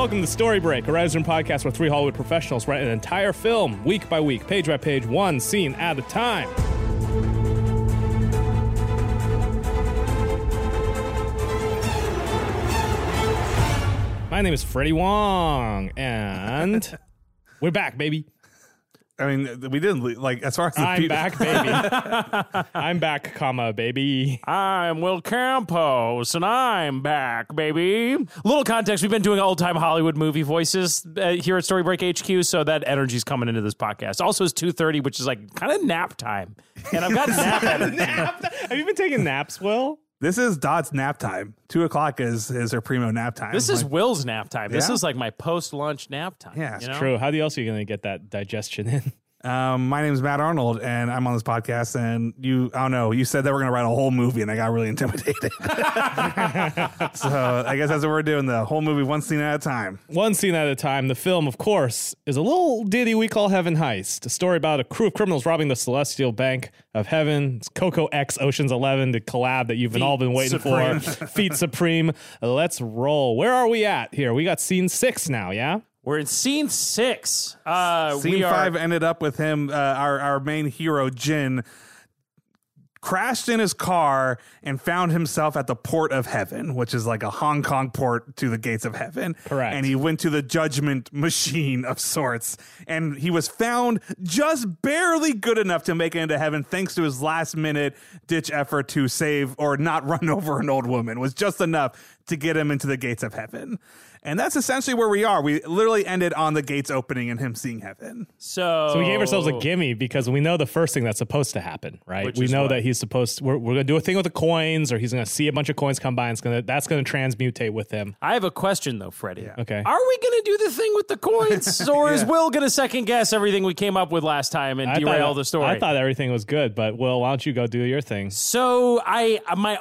Welcome to Story Break, a writer's room podcast where three Hollywood professionals write an entire film, week by week, page by page, one scene at a time. My name is Freddie Wong, and we're back, baby. I mean, we didn't, like, as far as the I'm back, baby. I'm back, comma, baby. I'm Will Campos, and I'm back, baby. Little context, we've been doing old-time Hollywood movie voices here at Story Break HQ, so that energy's coming into this podcast. Also, it's 2:30, which is like kind of nap time. And I've got nap energy. Have you been taking naps, Will? This is Dot's nap time. 2 o'clock is her primo nap time. This is Will's nap time. This Yeah? is like my post-lunch nap time. Yeah, it's True. How else are you going to get that digestion in? My name is Matt Arnold, and I'm on this podcast, and I don't know, you said that we're going to write a whole movie, and I got really intimidated. So I guess that's what we're doing, the whole movie, one scene at a time. One scene at a time. The film, of course, is a little ditty we call Heaven Heist, a story about a crew of criminals robbing the Celestial Bank of Heaven. It's Coco X Ocean's 11, the collab that you've all been waiting for. Feet Supreme. Let's roll. Where are we at here? We got scene 6 now, yeah? We're in scene 6. Scene 5 ended up with him, our main hero, Jin, crashed in his car and found himself at the port of heaven, which is like a Hong Kong port to the gates of heaven. Correct. And he went to the judgment machine of sorts, and he was found just barely good enough to make it into heaven thanks to his last minute ditch effort to save or not run over an old woman. It was just enough to get him into the gates of heaven. And that's essentially where we are. We literally ended on the gates opening and him seeing heaven. So we gave ourselves a gimme because we know the first thing that's supposed to happen, right? Which we is know what? that he's supposed to, we're going to do a thing with the coins, or he's going to see a bunch of coins come by, and that's going to transmutate with him. I have a question, though, Freddie. Yeah. Okay. Are we going to do the thing with the coins, or is Will going to second guess everything we came up with last time and derail the story? I thought everything was good, but Will, why don't you go do your thing? So my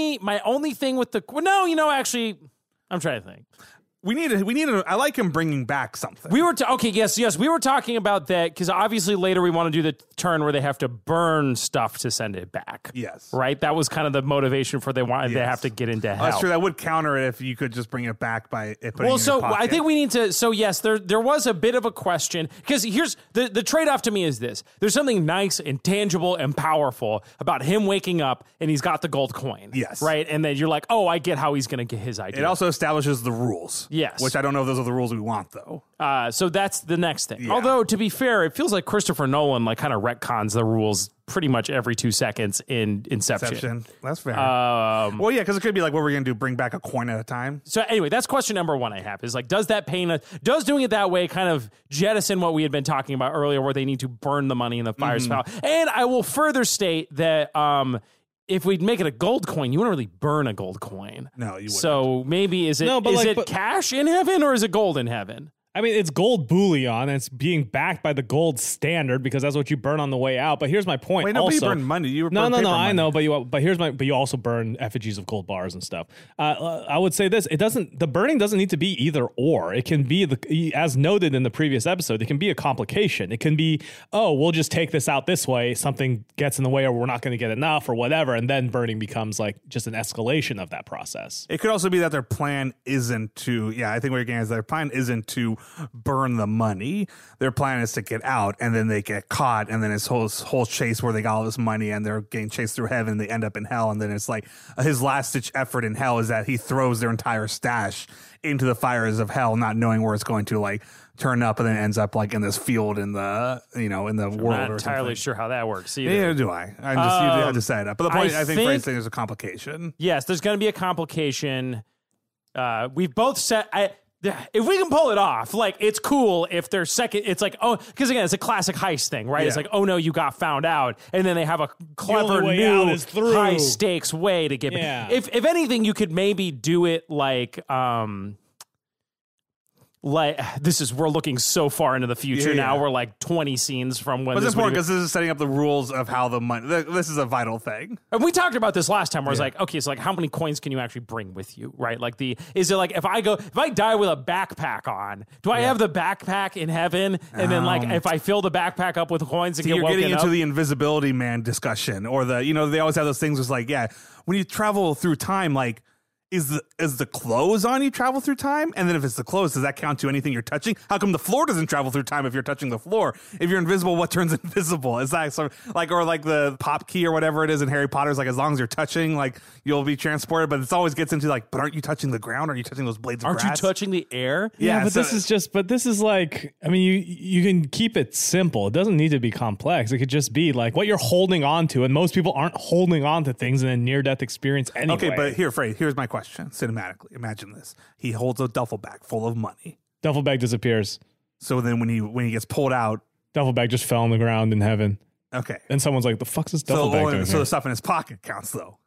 only thing with the actually, I'm trying to think. We need I like him bringing back something. We were we were talking about that because obviously later we want to do the turn where they have to burn stuff to send it back. Yes. Right? That was kind of the motivation for they have to get into hell. That's true. That would counter it if you could just bring it back by it putting it in your so pocket. I think we need to. So yes, there was a bit of a question because here's the trade off to me is this: there's something nice and tangible and powerful about him waking up and he's got the gold coin. Yes. Right, and then you're like, oh, I get how he's going to get his idea. It also establishes the rules. Yes. Which I don't know if those are the rules we want, though. So that's the next thing. Yeah. Although, to be fair, it feels like Christopher Nolan kind of retcons the rules pretty much every 2 seconds in Inception. That's fair. Well, yeah, because it could be like, what we're going to do, bring back a coin at a time? So anyway, that's question number 1 I have is like, does doing it that way kind of jettison what we had been talking about earlier where they need to burn the money in the fire spout? And I will further state that if we make it a gold coin, you wouldn't really burn a gold coin. No, you wouldn't. So maybe is it cash in heaven or is it gold in heaven? I mean, it's gold bullion, and it's being backed by the gold standard because that's what you burn on the way out. But here's my point. Wait, nobody burned money. You No, paper money. I know, but you also burn effigies of gold bars and stuff. I would say this: the burning doesn't need to be either or. It can be as noted in the previous episode. It can be a complication. It can be, we'll just take this out this way. Something gets in the way, or we're not going to get enough, or whatever, and then burning becomes like just an escalation of that process. It could also be that their plan isn't to, I think what you're getting is their plan isn't to burn the money. Their plan is to get out, and then they get caught, and then it's whole chase where they got all this money, and they're getting chased through heaven, and they end up in hell, and then it's like his last-ditch effort in hell is that he throws their entire stash into the fires of hell, not knowing where it's going to like turn up, and then ends up like in this field in the in the world. I'm not or entirely something. sure how that works either. Neither do I. You have to set it up. But the point, I think Frank's saying there's a complication. Yes, there's going to be a complication. We've both said if we can pull it off, like it's cool if they're second. It's like because again, it's a classic heist thing, right? Yeah. It's like no, you got found out, and then they have a clever only way out new is through. high stakes way to get. Yeah. If anything, you could maybe do it like we're looking so far into the future now. Yeah. We're like 20 scenes from when. But it's this important because this is setting up the rules of how the money. This is a vital thing. And we talked about this last time where it's like, okay, so like how many coins can you actually bring with you, right? Like is it like if I die with a backpack on, do I have the backpack in heaven? And then like if I fill the backpack up with coins and So get you're woken getting into up? the Invisibility Man discussion, or they always have those things. It's like, when you travel through time, like is the clothes on you travel through time? And then if it's the clothes, does that count to anything you're touching? How come the floor doesn't travel through time if you're touching the floor? If you're invisible, what turns invisible? Is that sort of like, or like the pop key or whatever it is in Harry Potter's, like as long as you're touching, like you'll be transported, but it always gets into like, but aren't you touching the ground? Are you touching those blades of grass? Aren't you touching the air? Yeah, but this is like, I mean, you can keep it simple. It doesn't need to be complex. It could just be like what you're holding on to, and most people aren't holding on to things in a near-death experience anyway. Okay, but here's my question, cinematically. Imagine this. He holds a duffel bag full of money. Duffel bag disappears. So then when he gets pulled out, duffel bag just fell on the ground in heaven. Okay. And someone's like, the fuck's this duffel bag doing so here? the stuff in his pocket counts though.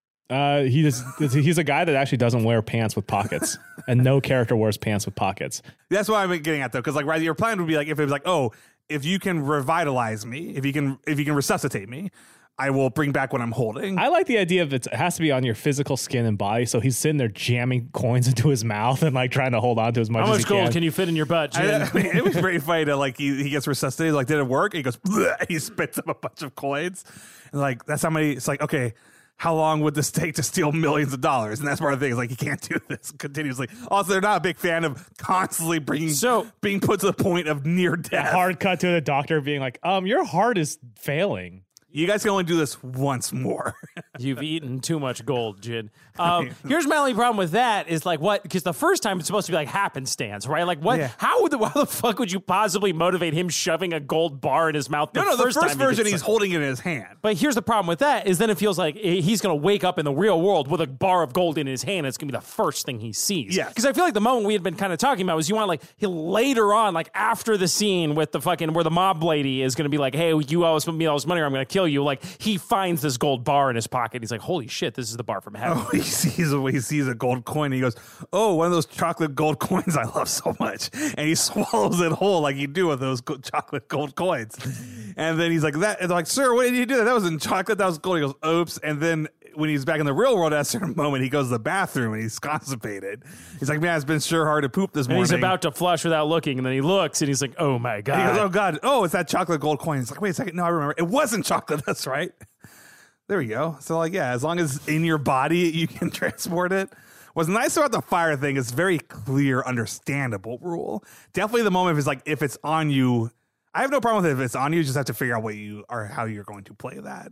He's a guy that actually doesn't wear pants with pockets, and no character wears pants with pockets. That's what I'm getting at though, because like right, your plan would be like if it was like, oh, if you can revitalize me, if you can resuscitate me, I will bring back what I'm holding. I like the idea of it has to be on your physical skin and body. So he's sitting there jamming coins into his mouth and like trying to hold on to as much as he can. How much gold can you fit in your butt, Jin? I mean, it was very funny to like he gets resuscitated. Like, did it work? And he goes, bleh, he spits up a bunch of coins. And like that's how many. It's like, okay, how long would this take to steal millions of dollars? And that's part of the thing. Is like you can't do this continuously. Also, they're not a big fan of constantly being put to the point of near death. Hard cut to the doctor being like, your heart is failing. You guys can only do this once more. You've eaten too much gold, Jin. Here's my only problem with that is like what? Because the first time it's supposed to be like happenstance, right? Like what? Yeah. How the fuck would you possibly motivate him shoving a gold bar in his mouth? The first version he's holding it in his hand. But here's the problem with that is then it feels like he's going to wake up in the real world with a bar of gold in his hand. And it's going to be the first thing he sees. Yeah. Because I feel like the moment we had been kind of talking about was you want like later on, like after the scene with the fucking where the mob lady is going to be like, hey, you owe me all this money or I'm going to kill you. Like he finds this gold bar in his pocket. He's like, holy shit, this is the bar from heaven. Oh, he sees a gold coin. And he goes, oh, one of those chocolate gold coins I love so much. And he swallows it whole like you do with those chocolate gold coins. And then he's like, that. And they're like, sir, what did you do? That wasn't chocolate. That was gold. He goes, oops. And then when he's back in the real world at a certain moment, he goes to the bathroom and he's constipated. He's like, man, it's been sure hard to poop this morning. And he's about to flush without looking. And then he looks and he's like, oh my God. And he goes, oh God. Oh, it's that chocolate gold coin. He's like, wait a second. No, I remember. It wasn't chocolate. That's right. There we go. So like, yeah, as long as in your body you can transport it. What's nice about the fire thing is very clear, understandable rule. Definitely the moment is like, if it's on you, I have no problem with it if it's on you. You just have to figure out what you are, how you're going to play that.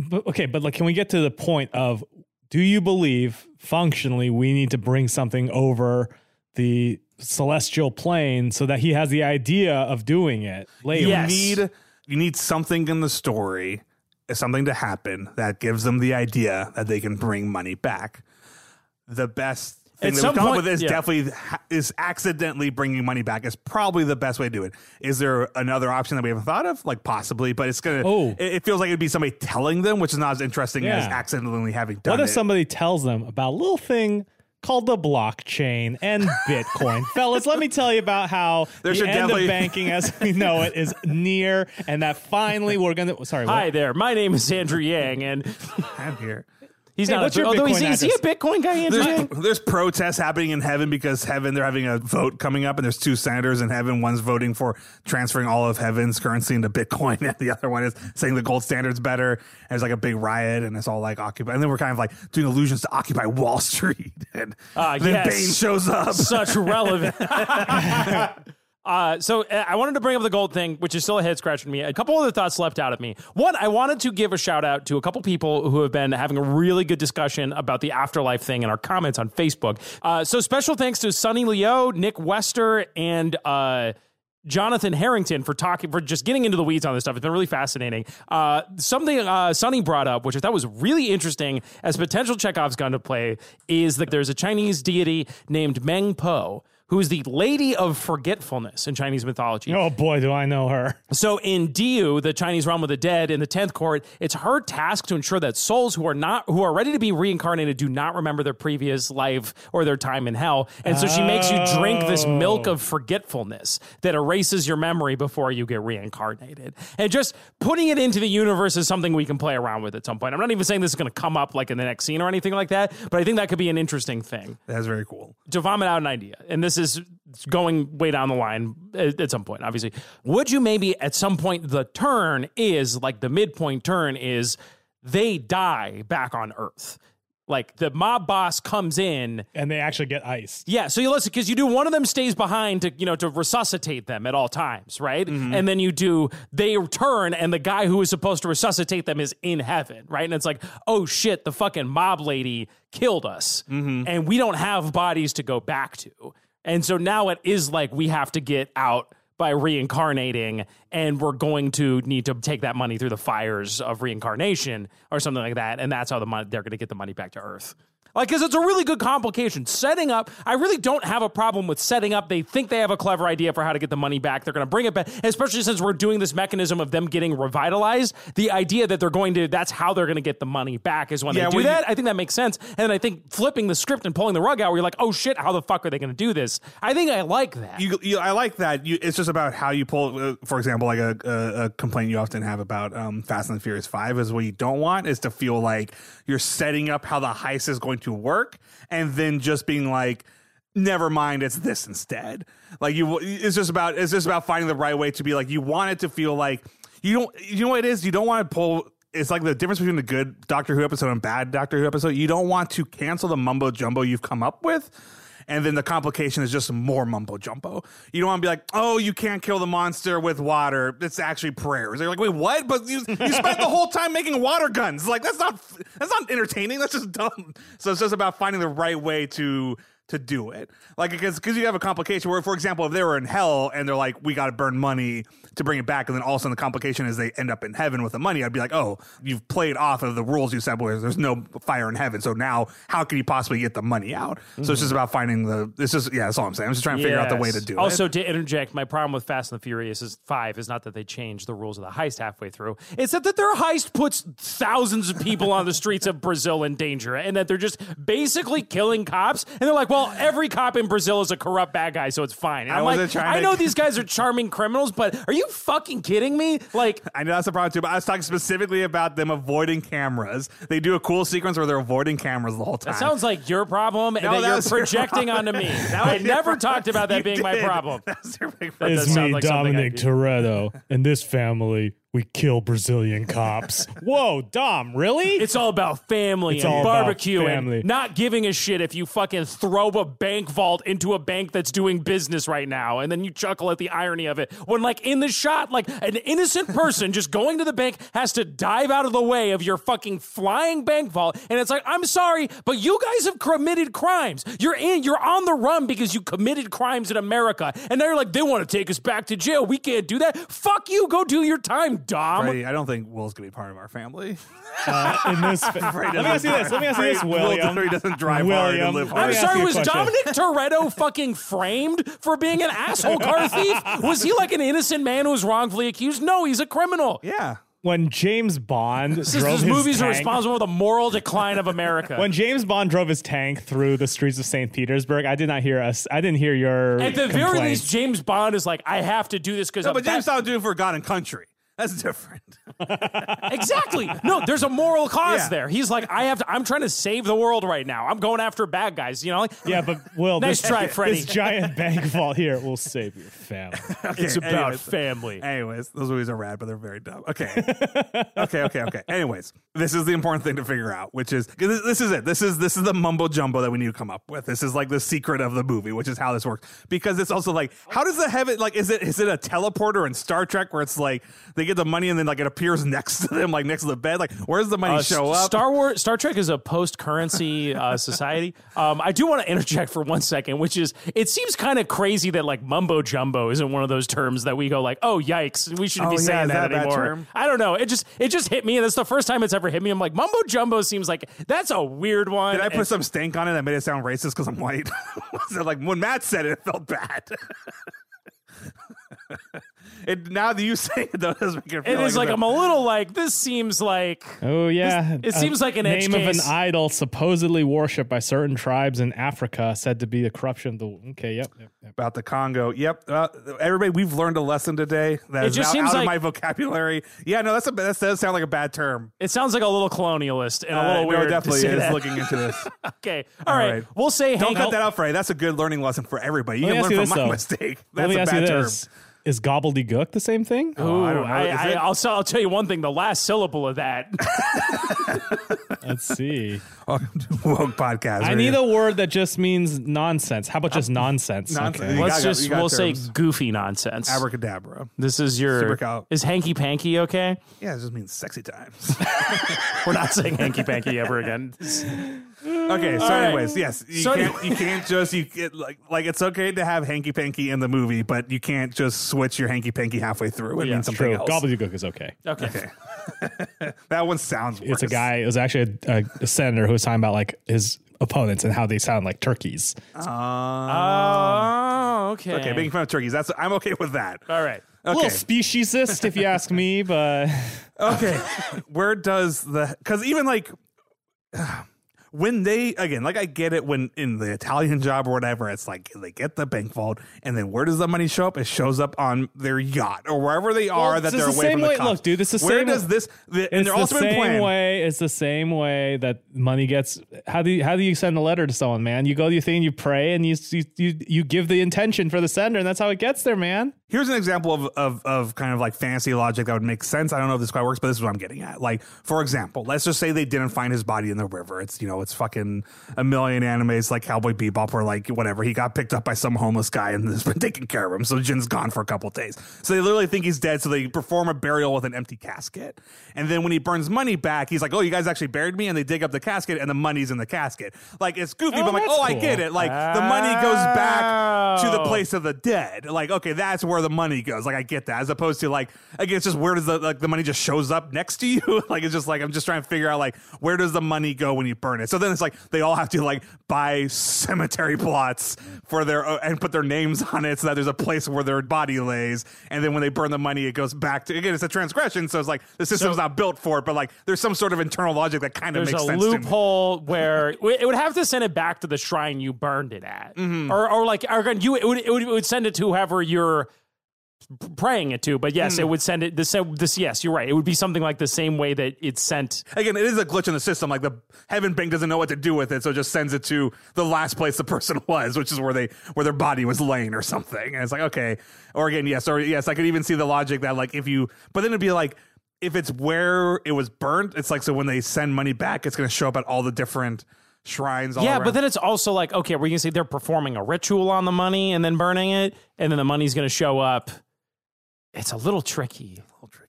But like, can we get to the point of, do you believe functionally we need to bring something over the celestial plane so that he has the idea of doing it later? Yes. You need something in the story, something to happen that gives them the idea that they can bring money back. The best thing that we come up with is definitely is accidentally bringing money back is probably the best way to do it. Is there another option that we haven't thought of? Like possibly, but it's gonna. It feels like it'd be somebody telling them, which is not as interesting as accidentally having done it. What if somebody tells them about a little thing called the blockchain and Bitcoin? Fellas, let me tell you about how the end of banking as we know it is near, and that finally we're going to... Sorry. Hi there. My name is Andrew Yang, and I'm here. He's not. Is he a Bitcoin guy? There's protests happening in heaven because they're having a vote coming up, and there's two senators in heaven. One's voting for transferring all of heaven's currency into Bitcoin, and the other one is saying the gold standard's better. And there's like a big riot, and it's all like Occupy. And then we're kind of like doing allusions to Occupy Wall Street, and then Bane shows up. Such relevant. So I wanted to bring up the gold thing, which is still a head scratch for me. A couple other thoughts leapt out of me. One, I wanted to give a shout out to a couple people who have been having a really good discussion about the afterlife thing in our comments on Facebook. So special thanks to Sonny Leo, Nick Wester, and Jonathan Harrington for just getting into the weeds on this stuff. It's been really fascinating. Something Sonny brought up, which I thought was really interesting as potential Chekhov's gun to play, is that there's a Chinese deity named Meng Po, who is the Lady of Forgetfulness in Chinese mythology. Oh boy, do I know her. So in Diu, the Chinese realm of the dead, in the 10th court, it's her task to ensure that souls who are ready to be reincarnated do not remember their previous life or their time in hell. And so she makes you drink this milk of forgetfulness that erases your memory before you get reincarnated. And just putting it into the universe is something we can play around with at some point. I'm not even saying this is going to come up like in the next scene or anything like that, but I think that could be an interesting thing. That's very cool. To vomit out an idea. And this is going way down the line at some point, obviously. Would you maybe at some point the turn is like the midpoint turn is they die back on Earth? Like the mob boss comes in and they actually get iced. Yeah, so you listen, because you do one of them stays behind to resuscitate them at all times, right? And then they return, and the guy who is supposed to resuscitate them is in heaven, right? And it's like, oh shit, the fucking mob lady killed us, and we don't have bodies to go back to. And so now it is like we have to get out by reincarnating, and we're going to need to take that money through the fires of reincarnation or something like that, and that's how they're going to get the money back to Earth. Like, because it's a really good complication. Setting up, I really don't have a problem with setting up. They think they have a clever idea for how to get the money back. They're going to bring it back, especially since we're doing this mechanism of them getting revitalized. The idea that that's how they're going to get the money back is when they do that. I think that makes sense. And I think flipping the script and pulling the rug out where you're like, oh shit, how the fuck are they going to do this? I think I like that. I like that. It's just about how you pull, for example, like a complaint you often have about Fast and the Furious 5 is what you don't want is to feel like you're setting up how the heist is going to work and then just being like, never mind, it's this instead. Like it's just about finding the right way to be like, you want it to feel like you know what it is? You don't want to pull. It's like the difference between a good Doctor Who episode and bad Doctor Who episode. You don't want to cancel the mumbo jumbo you've come up with. And then the complication is just more mumbo jumbo. You don't want to be like, oh, you can't kill the monster with water. It's actually prayers. They're like, wait, what? But you spent the whole time making water guns. Like that's not entertaining. That's just dumb. So it's just about finding the right way to do it. Like, because you have a complication where, for example, if they were in hell and they're like, we got to burn money to bring it back, and then all of a sudden the complication is they end up in heaven with the money, I'd be like, oh, you've played off of the rules you said where there's no fire in heaven, so now how can you possibly get the money out? So it's just about finding that's all I'm saying. I'm just trying to figure out the way to do it. Also, to interject, my problem with Fast and the Furious 5 is not that they changed the rules of the heist halfway through. It's that their heist puts thousands of people on the streets of Brazil in danger, and that they're just basically killing cops, and they're like, well, every cop in Brazil is a corrupt bad guy, so it's fine. And I'm like, I know these guys are charming criminals, but are you fucking kidding me? Like, I know that's a problem too, but I was talking specifically about them avoiding cameras. They do a cool sequence where they're avoiding cameras the whole time. That sounds like your problem, and that you're projecting onto me. I never talked about that being my problem. That's your big problem. It's me, like Dominic Toretto, and this family. We kill Brazilian cops. Whoa, Dom, really? It's all about family and barbecue and not giving a shit if you fucking throw a bank vault into a bank that's doing business right now, and then you chuckle at the irony of it. When, like, in the shot, like, an innocent person just going to the bank has to dive out of the way of your fucking flying bank vault, and it's like, I'm sorry, but you guys have committed crimes. You're on the run because you committed crimes in America, and now you're like, they want to take us back to jail. We can't do that. Fuck you. Go do your time, Dom. Freddie, I don't think Will's gonna be part of our family. In this, let me ask you this, William. Will doesn't drive hard and live hard. I'm sorry, was Dominic Toretto fucking framed for being an asshole car thief? Was he like an innocent man who was wrongfully accused? No, he's a criminal. Yeah. When James Bond drove his movies are responsible for the moral decline of America. When James Bond drove his tank through the streets of St. Petersburg, I didn't hear your At the very least, James Bond is like, I have to do this because but James Bond doing it for God and country. That's different. Exactly. No, there's a moral cause there. He's like, I'm trying to save the world right now. I'm going after bad guys, you know? Like, yeah, but Will, nice try, Freddie. This giant bank vault here will save your family. Okay, it's about family. Anyways, those movies are rad, but they're very dumb. Okay. Okay. Anyways, this is the important thing to figure out, which is, this is it. This is the mumbo jumbo that we need to come up with. This is like the secret of the movie, which is how this works. Because it's also like, how does the heaven, like, is it a teleporter in Star Trek where it's like, they get the money and then like it appears next to them, like next to the bed? Like, where does the money show up? Star Trek is a post-currency society. I do want to interject for 1 second, which is, it seems kind of crazy that like mumbo jumbo isn't one of those terms that we go like, oh yikes, we shouldn't be saying that anymore. Term? I don't know. It just hit me, and that's the first time it's ever hit me. I'm like, mumbo jumbo seems like that's a weird one. Did I put some stank on it that made it sound racist because I'm white? So like when Matt said it, it felt bad. Now that you say it, though, does make it feel is like I'm a little like, this seems like, oh yeah, it seems like an edge name case. Of an idol supposedly worshipped by certain tribes in Africa, said to be the corruption of the. Okay, yep. About the Congo, yep. Everybody, we've learned a lesson today. That is now out of my vocabulary. Yeah, no, that does sound like a bad term. It sounds like a little colonialist and a little weird. No, definitely is that. looking into this. Okay, all right. We'll say, don't cut that out, Freddie. That's a good learning lesson for everybody. You can learn from my mistake. That's a bad term. Is gobbledygook the same thing? Ooh, I don't know. I'll tell you one thing. The last syllable of that. Let's see. Welcome to Woke Podcast. I need a word that just means nonsense. How about just nonsense? nonsense. Okay. We'll say terms. goofy nonsense. Abracadabra. This is your. Supercal. Is hanky panky okay? Yeah, it just means sexy times. We're not saying hanky panky ever again. Okay, so right. anyways, yes, you can't just like it's okay to have hanky panky in the movie, but you can't just switch your hanky panky halfway through. It means something True. else. Gobbledygook is okay. Okay. That one sounds worse. It's a guy. It was actually a senator who was talking about like his opponents and how they sound like turkeys. Oh, okay. Okay, making fun of turkeys. I'm okay with that. All right. A Okay. little speciesist, if you ask me, but Okay. Where does because even like when they, again, like I get it when in the Italian Job or whatever, it's like they get the bank vault and then where does the money show up? It shows up on their yacht or wherever they are that it's they're the away same from the way. cops. Look, dude, it's the Where same. does this, and It's their the ultimate same plan. way. It's the same way that money gets. How do you send a letter to someone, man? You go to your thing, you pray, and you give the intention for the sender, and that's how it gets there, man. Here's an example of kind of like fantasy logic that would make sense. I don't know if this quite works, but this is what I'm getting at. Like, for example, let's just say they didn't find his body in the river. It's, it's fucking a million animes like Cowboy Bebop or like whatever. He got picked up by some homeless guy and has been taking care of him. So Jin's gone for a couple days. So they literally think he's dead. So they perform a burial with an empty casket. And then when he burns money back, he's like, oh, you guys actually buried me? And they dig up the casket and the money's in the casket. Like, it's goofy, but I'm like, that's I cool. get it. Like, the money goes back to the place of the dead. Like, okay, that's where the money goes. Like, I get that. As opposed to like, again, it's just where does the money just shows up next to you? Like, it's just like, I'm just trying to figure out like, where does the money go when you burn it? So then it's like, they all have to like buy cemetery plots for their, and put their names on it so that there's a place where their body lays. And then when they burn the money, it goes back to, again, it's a transgression. So it's like, the system's not built for it, but like, there's some sort of internal logic that kind of There's makes a sense to me. loophole where it would have to send it back to the shrine you burned it at, or like, it would send it to whoever you're praying it to. But yes, it would send it this. Yes, you're right. It would be something like the same way that it's sent. Again, it is a glitch in the system. Like the Heaven Bank doesn't know what to do with it, so it just sends it to the last place the person was, which is where their body was laying or something. And it's like, okay. Or again, yes, I could even see the logic that like but then it'd be like, if it's where it was burnt, it's like, so when they send money back, it's going to show up at all the different shrines. All around. But then it's also like, okay, we're gonna say they're performing a ritual on the money and then burning it, and then the money's gonna show up. It's a little tricky.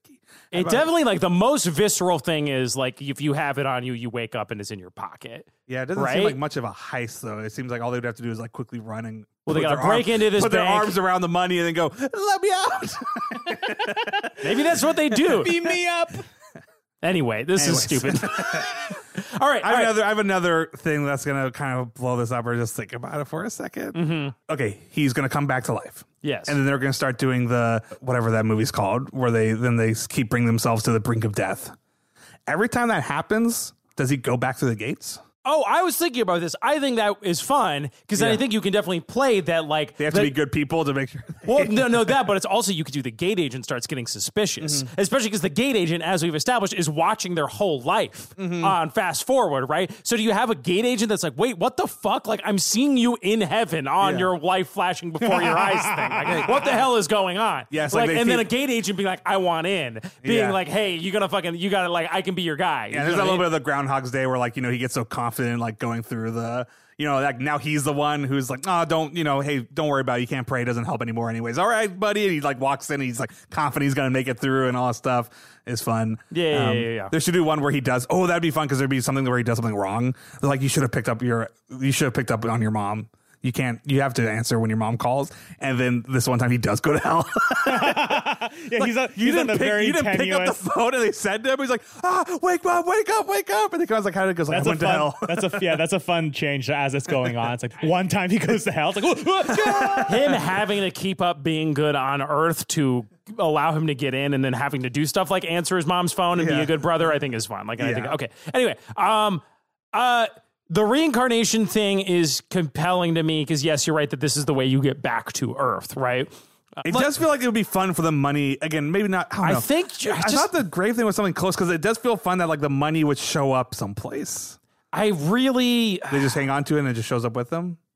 It definitely, like, the most visceral thing is like if you have it on you, you wake up and it's in your pocket. Yeah, it doesn't seem like much of a heist though. It seems like all they would have to do is like quickly run and they gotta break into this put their bank. arms around the money and then go, let me out. Maybe that's what they do. Beam me up. Anyway, this is stupid. All right. I have another thing that's going to kind of blow this up, or just think about it for a second. Mm-hmm. Okay, he's going to come back to life. Yes. And then they're going to start doing the, whatever that movie's called, where they keep bringing themselves to the brink of death. Every time that happens, does he go back to the gates? Oh, I was thinking about this. I think that is fun because then I think you can definitely play that. Like They have to be good people to make sure. Well, no, that, but it's also you could do the gate agent starts getting suspicious, especially because the gate agent, as we've established, is watching their whole life on fast forward, right? So do you have a gate agent that's like, wait, what the fuck? Like, I'm seeing you in heaven on your life flashing before your eyes thing. Like, what the hell is going on? Yes, like and then a gate agent being like, I want in, being like, hey, you gotta like, I can be your guy. Yeah, there's a little bit of the Groundhog's Day where like, he gets so confident like going through the, like now he's the one who's like, oh, don't, hey, don't worry about it. You can't pray. It doesn't help anymore anyways. All right, buddy. And he like walks in and he's like confident he's going to make it through and all that stuff. It's fun. Yeah. There should do one where he does. Oh, that'd be fun because there'd be something where he does something wrong. They're like, you should have picked up on your mom. You have to answer when your mom calls. And then this one time he does go to hell. Yeah, he's on the very you didn't pick up the phone and they said to him, he's like, wake up. And the guy's like, how did it go? Like, I went to hell. That's a fun change as it's going on. It's like one time he goes to hell. It's like, him having to keep up being good on Earth to allow him to get in, and then having to do stuff like answer his mom's phone and be a good brother, I think is fun. Like, I think, okay. Anyway, the reincarnation thing is compelling to me because, yes, you're right that this is the way you get back to Earth, right? It does feel like it would be fun for the money. Again, maybe not. I thought the grave thing was something close because it does feel fun that like the money would show up someplace. They just hang on to it and it just shows up with them.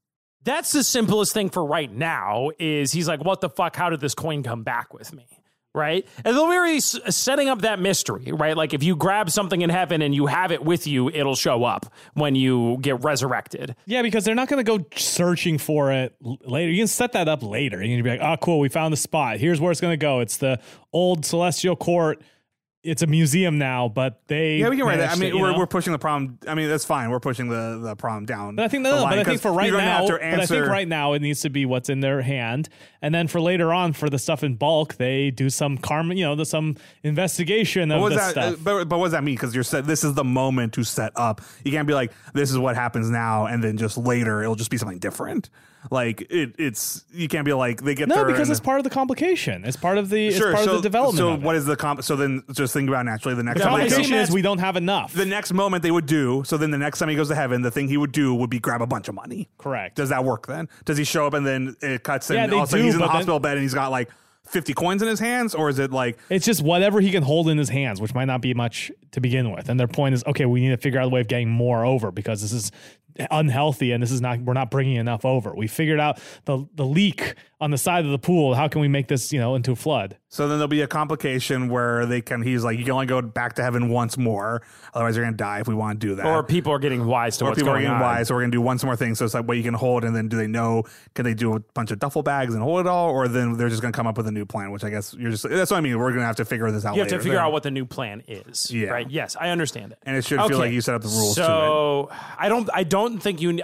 That's the simplest thing for right now is he's like, what the fuck? How did this coin come back with me? Right. And they're really setting up that mystery, right? Like if you grab something in heaven and you have it with you, it'll show up when you get resurrected. Yeah, because they're not going to go searching for it later. You can set that up later. You can be like, oh, cool, we found the spot. Here's where it's going to go. It's the old Celestial Court. It's a museum now, but we can write that. I mean, we're pushing the problem. I mean, that's fine. We're pushing the problem down. But I think for right now, right now it needs to be what's in their hand, and then for later on, for the stuff in bulk, they do some some investigation of this stuff. But what does that mean? Because this is the moment to set up. You can't be like, this is what happens now, and then just later it'll just be something different. Like it's you can't be like they get there because it's part of the complication. It's part of the the development. So what is the so then just think about naturally the next complication is we don't have enough. The next moment they would do so then the next time he goes to heaven, the thing he would do would be grab a bunch of money. Correct. Does that work then? Does he show up and then it cuts and all of a sudden he's in the hospital bed and he's got like 50 coins in his hands, or is it like it's just whatever he can hold in his hands, which might not be much to begin with. And their point is, okay, we need to figure out a way of getting more over because this is unhealthy and we're not bringing enough over. We figured out the leak on the side of the pool. How can we make this into a flood? So then there'll be a complication where he's like, you can only go back to heaven once more, otherwise you're gonna die if we want to do that. Or people are getting wise to what's going on. Or people are getting wise, so we're gonna do once more thing. So it's like what you can hold, and then do they know? Can they do a bunch of duffel bags and hold it all, or then they're just gonna come up with a new plan? Which I guess that's what I mean. We're gonna have to figure this out. You have to figure out what the new plan is. Yeah. Right. Yes, I understand it. And it should feel like you set up the rules. So I don't think you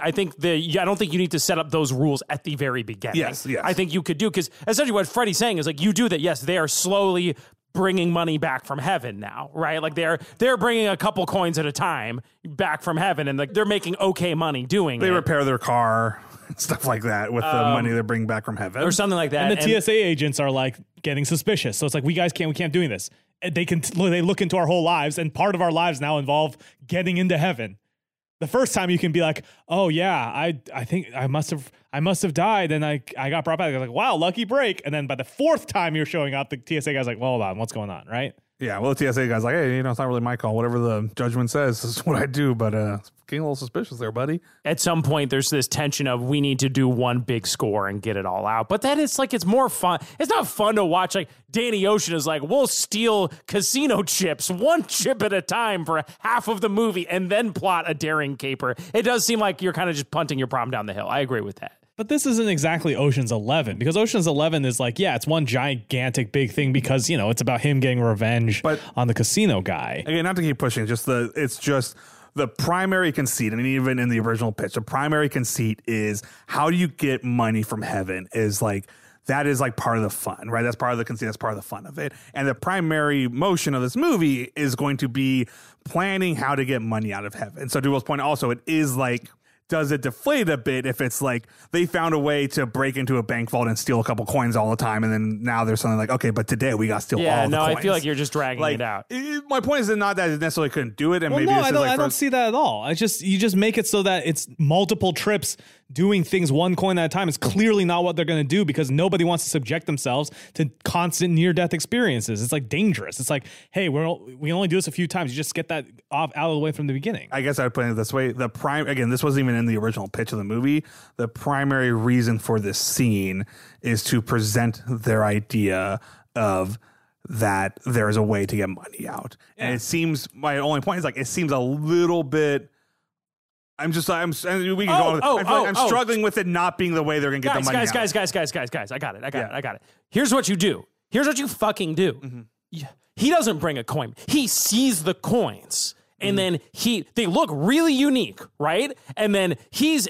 need to set up those rules at the very beginning. Yes. I think you could do because essentially what Freddie's saying is like you do that. Yes, they are slowly bringing money back from heaven now, right? Like they're bringing a couple coins at a time back from heaven, and like they're making okay money doing it. They repair their car, stuff like that, with the money they bring back from heaven, or something like that. And the TSA agents are like getting suspicious, so it's like we can't do this. They look into our whole lives, and part of our lives now involve getting into heaven. The first time you can be like, oh yeah, I think I must have died and I got brought back. They're like, wow, lucky break. And then by the fourth time you're showing up, the TSA guy's like, well, hold on, what's going on, right? Yeah, well, the TSA guy's like, hey, it's not really my call. Whatever the judgment says is what I do. But getting a little suspicious there, buddy. At some point, there's this tension of we need to do one big score and get it all out. But then it's like it's more fun. It's not fun to watch. Like Danny Ocean is like, we'll steal casino chips, one chip at a time for half of the movie, and then plot a daring caper. It does seem like you're kind of just punting your problem down the hill. I agree with that. But this isn't exactly Ocean's 11 because Ocean's 11 is like, yeah, it's one gigantic big thing because, it's about him getting revenge on the casino guy. Again, not to keep pushing, it's just the primary conceit. I mean, even in the original pitch, the primary conceit is how do you get money from heaven is like, that is like part of the fun, right? That's part of the conceit. That's part of the fun of it. And the primary motion of this movie is going to be planning how to get money out of heaven. So to Will's point also, it is like, does it deflate a bit if it's like they found a way to break into a bank vault and steal a couple coins all the time, and then now there's something like, okay, but today we got to steal all the coins. I feel like you're just dragging it out. My point is not that it necessarily couldn't do it, and maybe I don't see that at all. You just make it so that it's multiple trips doing things one coin at a time is clearly not what they're going to do because nobody wants to subject themselves to constant near-death experiences. It's like dangerous. It's like, hey, we only do this a few times. You just get that out of the way from the beginning. I guess I would put it this way. Again, this wasn't even in the original pitch of the movie. The primary reason for this scene is to present their idea of that there is a way to get money out. Yeah. And it seems, my only point is like, it seems a little bit, I'm struggling with it not being the way they're going to get the money out. Guys, I got it. Here's what you do. Here's what you fucking do. Mm-hmm. He doesn't bring a coin. He sees the coins. And then they look really unique, right? And then he's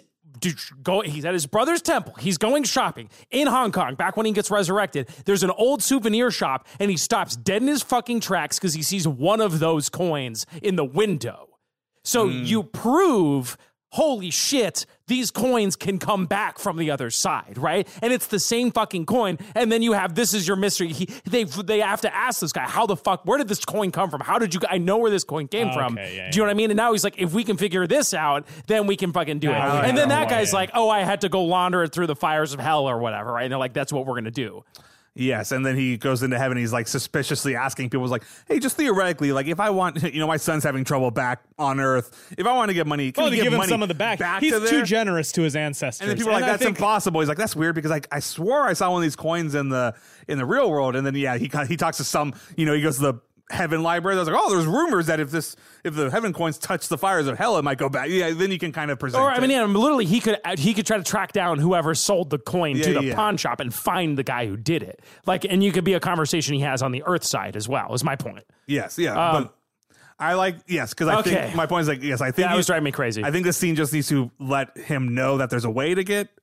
at his brother's temple. He's going shopping in Hong Kong back when he gets resurrected. There's an old souvenir shop and he stops dead in his fucking tracks because he sees one of those coins in the window. So you prove, holy shit, these coins can come back from the other side, right? And it's the same fucking coin. And then you have, this is your mystery. They have to ask this guy, how the fuck, where did this coin come from? I know where this coin came from. Do you know what I mean? And now he's like, if we can figure this out, then we can fucking do it. And then that guy's like, oh, I had to go launder it through the fires of hell or whatever, right? And they're like, that's what we're going to do. Yes, and then he goes into heaven. He's like suspiciously asking people, like, "Hey, just theoretically, like, if I want, my son's having trouble back on Earth. If I want to get money, can you give him money some of the back. He's too generous to his ancestors." And then people are like, "That's impossible." He's like, "That's weird because I swore I saw one of these coins in the real world." And then he talks to some, he goes to the heaven library. I was like, "Oh, there's rumors that if the heaven coins touch the fires of hell, it might go back." Yeah, then you can kind of present. Or literally, he could try to track down whoever sold the coin to the pawn shop and find the guy who did it. Like, and you could be a conversation he has on the Earth side as well. Is my point. Yes, yeah, but I like because I think my point is like I think that was driving me crazy. I think the scene just needs to let him know that there's a way to get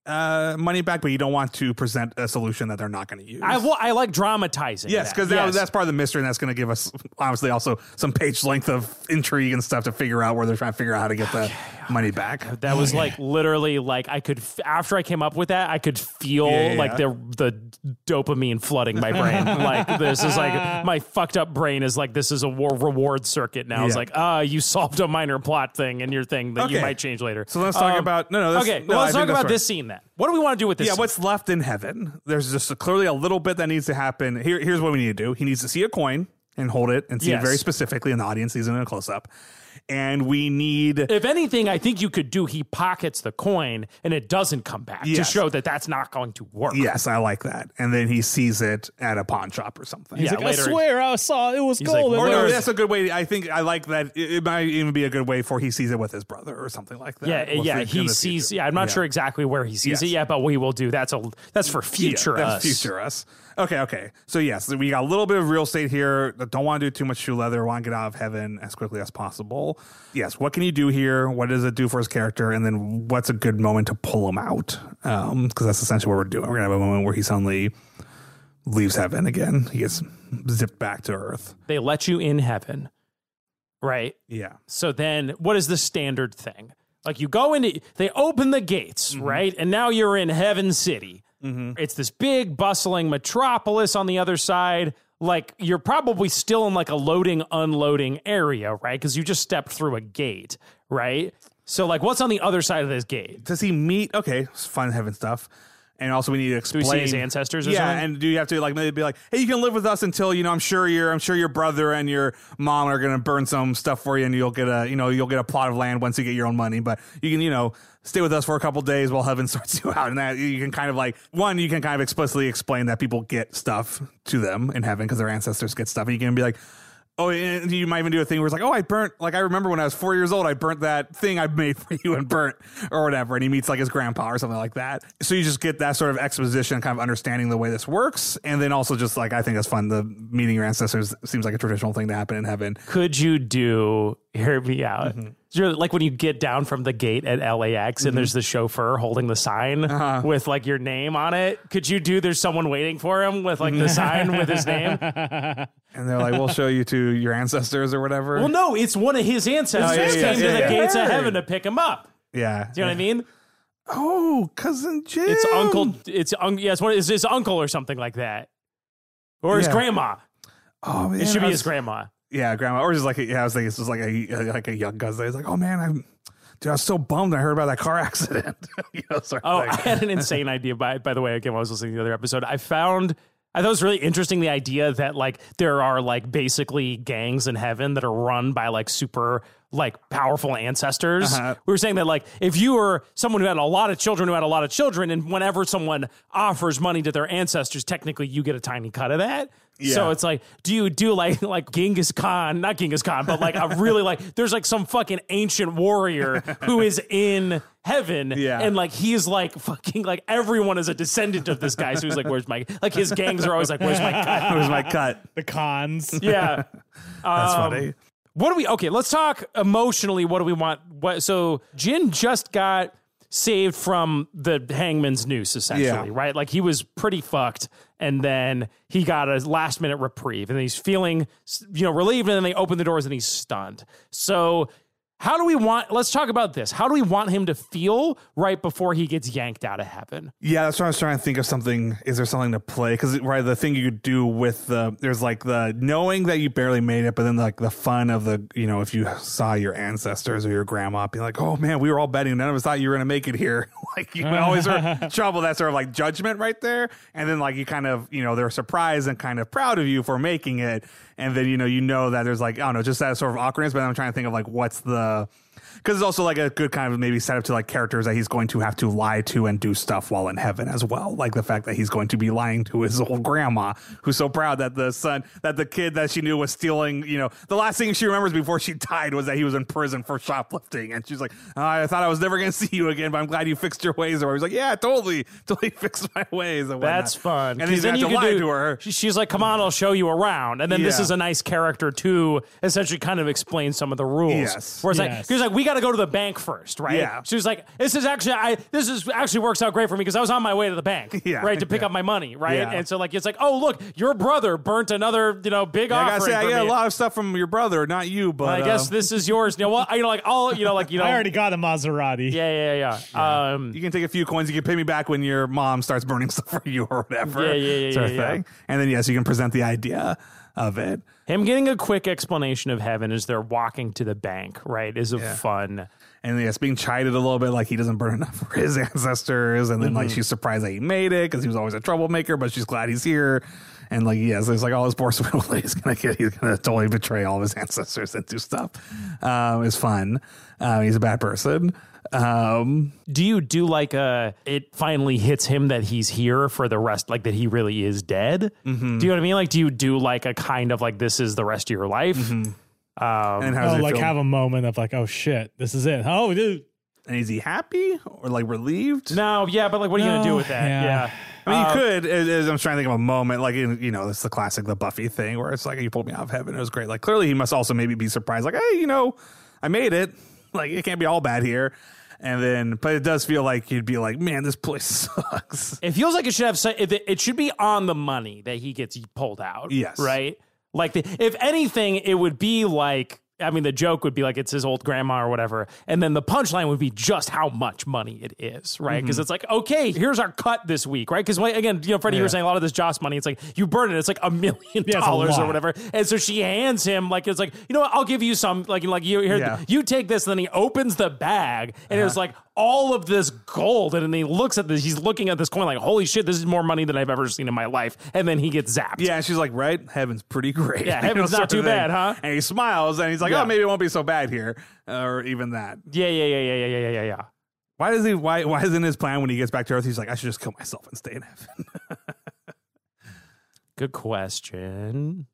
money back, but you don't want to present a solution that they're not going to use. I like dramatizing. Yes, because that's part of the mystery, and that's going to give us obviously also some page length of intrigue and stuff to figure out where they're trying to figure out how to get the money back. That was like literally like I could after I came up with that, I could feel like the dopamine flooding my brain. Like this is like my fucked up brain is like this is a reward circuit now. It's like you solved a minor plot thing in your thing that you might change later. So let's talk about let's talk about this scene then. What do we want to do with this? Yeah, what's left in heaven? There's just clearly a little bit that needs to happen. Here's what we need to do. He needs to see a coin and hold it and see it very specifically, and the audience sees it in a close up. And we need... If anything, I think you could do he pockets the coin and it doesn't come back to show that that's not going to work. Yes, I like that. And then he sees it at a pawn shop or something. He's like, I swear I saw it was gold. Like, that's a good way. I think I like that. It might even be a good way for he sees it with his brother or something like that. He sees... Yeah, I'm not sure exactly where he sees it yet, but we will do. That's for future us. That's future us. Okay. So yes, we got a little bit of real estate here. Don't want to do too much shoe leather. Want to get out of heaven as quickly as possible. Yes. What can you do here? What does it do for his character? And then what's a good moment to pull him out? Because that's essentially what we're doing. We're gonna have a moment where he suddenly leaves heaven again. He gets zipped back to Earth. They let you in heaven, right? Yeah. So then, what is the standard thing? Like you go into, they open the gates, right? And now you're in Heaven City. It's this big bustling metropolis on the other side. Like you're probably still in like a loading, unloading area, right? Because you just stepped through a gate, right? So like what's on the other side of this gate? Does he meet? Okay, fun heaven stuff. And also we need to explain. Do we see his ancestors or something? And do you have to like maybe be like, hey, you can live with us until, I'm sure your brother and your mom are going to burn some stuff for you and you'll get a plot of land once you get your own money, but you can, stay with us for a couple days while heaven sorts you out. And that you can kind of like, you can kind of explicitly explain that people get stuff to them in heaven because their ancestors get stuff. And you can be like, oh, and you might even do a thing where it's like, oh, I remember when I was 4 years old, I burnt that thing I made for you and burnt or whatever. And he meets like his grandpa or something like that. So you just get that sort of exposition, kind of understanding the way this works. And then also just like, I think it's fun. The meeting your ancestors seems like a traditional thing to happen in heaven. Could you hear me out. Like when you get down from the gate at LAX and there's the chauffeur holding the sign with like your name on it. Could you there's someone waiting for him with like the sign with his name? And they're like, we'll show you to your ancestors or whatever. Well, no, it's one of his ancestors came to the gates of heaven to pick him up. Yeah. Do you know what I mean? Oh, Cousin Jim. It's uncle. It's his uncle or something like that. Or his grandma. Oh, man. It should be his grandma. Yeah, grandma, or just like I was thinking it's just like a young cousin. He's like, oh man, I was so bummed I heard about that car accident. I had an insane idea. By the way, again, when I was listening to the other episode, I thought it was really interesting the idea that like there are like basically gangs in heaven that are run by like super like powerful ancestors. We were saying that like if you were someone who had a lot of children, and whenever someone offers money to their ancestors, technically you get a tiny cut of that. Yeah. So it's like, do you do like Genghis Khan, not Genghis Khan, but like a really like, there's like some fucking ancient warrior who is in heaven. Yeah. And like, he's like fucking like everyone is a descendant of this guy. So he's like, where's my, like his gangs are always like, where's my cut? Where's my cut? The cons. Yeah. That's funny. Let's talk emotionally. What do we want? So Jin just got saved from the hangman's noose, essentially, right? Like he was pretty fucked, and then he got a last minute reprieve, and he's feeling, relieved, and then they open the doors and he's stunned. So let's talk about this. How do we want him to feel right before he gets yanked out of heaven? Yeah, that's why I was trying to think of something. Is there something to play? Because the thing you could do with there's like the knowing that you barely made it, but then like the fun of the, if you saw your ancestors or your grandma being like, oh man, we were all betting. None of us thought you were going to make it here. Like you always are trouble, that sort of like judgment right there. And then like you kind of, they're surprised and kind of proud of you for making it. And then, you know that there's like, I don't know, just that sort of awkwardness. But I'm trying to think of like, because it's also like a good kind of maybe setup to like characters that he's going to have to lie to and do stuff while in heaven as well. Like the fact that he's going to be lying to his old grandma, who's so proud that the kid that she knew was stealing, the last thing she remembers before she died was that he was in prison for shoplifting. And she's like, I thought I was never going to see you again, but I'm glad you fixed your ways. Or he's like, yeah, totally fixed my ways. And that's fun. And he's going to lie to her. She's like, come on, I'll show you around. And then this is a nice character to essentially kind of explain some of the rules. Yes. Where it's like, he was like, we got to go to the bank first, right? Yeah. She was like, this actually works out great for me because I was on my way to the bank, right, to pick up my money, right? Yeah. And so like it's like, oh look, your brother burnt another big offering. I gotta say, I for get me. a lot of stuff from your brother, not you, but I guess this is yours. I already got a Maserati. Yeah. You can take a few coins. You can pay me back when your mom starts burning stuff for you or whatever. Sort of thing. And then yes, you can present the idea of it. Him getting a quick explanation of heaven as they're walking to the bank, right, is fun. And yes, being chided a little bit like he doesn't burn enough for his ancestors. And then like she's surprised that he made it because he was always a troublemaker, but she's glad he's here. And like, yes, it's like all his poor sweet he's gonna totally betray all of his ancestors and do stuff. It's fun. He's a bad person. Do you do like it finally hits him that he's here for the rest, like that he really is dead? Mm-hmm. Do you know what I mean? Like, do you do like a kind of like this is the rest of your life? Mm-hmm. And how does it feel? Have a moment of like, oh shit, this is it. Oh, dude. And is he happy or like relieved? No, yeah, but like, what are you gonna do with that? Yeah. I mean, you could. I'm trying to think of a moment, like it's the classic, the Buffy thing, where it's like you pulled me out of heaven. It was great. Like clearly, he must also maybe be surprised, like, hey, I made it. Like it can't be all bad here. And then, but it does feel like you'd be like, man, this place sucks. It feels like it should have. It should be on the money that he gets pulled out. Yes, right. Like if anything, it would be like. I mean, the joke would be like it's his old grandma or whatever. And then the punchline would be just how much money it is, right? Because it's like, okay, here's our cut this week, right? Because again, Freddie, you were saying a lot of this Joss money. It's like you burn it. It's like $1 million or whatever. And so she hands him like, it's like, you know what? I'll give you some, like you take this. And then he opens the bag and it was like all of this gold. And then he looks at this, he's looking at this coin like, holy shit, this is more money than I've ever seen in my life. And then he gets zapped. Yeah. And she's like, right? Heaven's pretty great. Yeah. Heaven's not too bad, huh? And he smiles and he's like, oh, maybe it won't be so bad here. Or even that. Yeah. Why isn't his plan when he gets back to Earth, he's like, I should just kill myself and stay in heaven? Good question.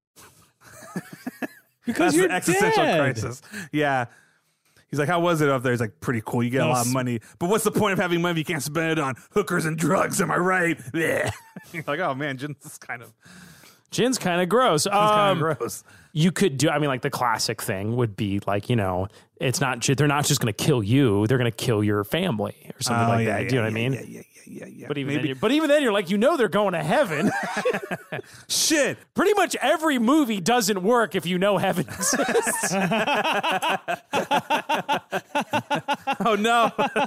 Because that's you're the existential dead. crisis. Yeah. He's like, how was it up there? He's like, pretty cool. You get a lot of money. But what's the point of having money if you can't spend it on hookers and drugs? Am I right? Yeah. You're like, oh, man, Jin's kind of gross. Gross. You could do, I mean, like the classic thing would be like, it's not, they're not just going to kill you. They're going to kill your family or something like that. Do you know what I mean? Yeah. But even then you're like, they're going to heaven. Shit. Pretty much every movie doesn't work if you know heaven exists. Oh, no.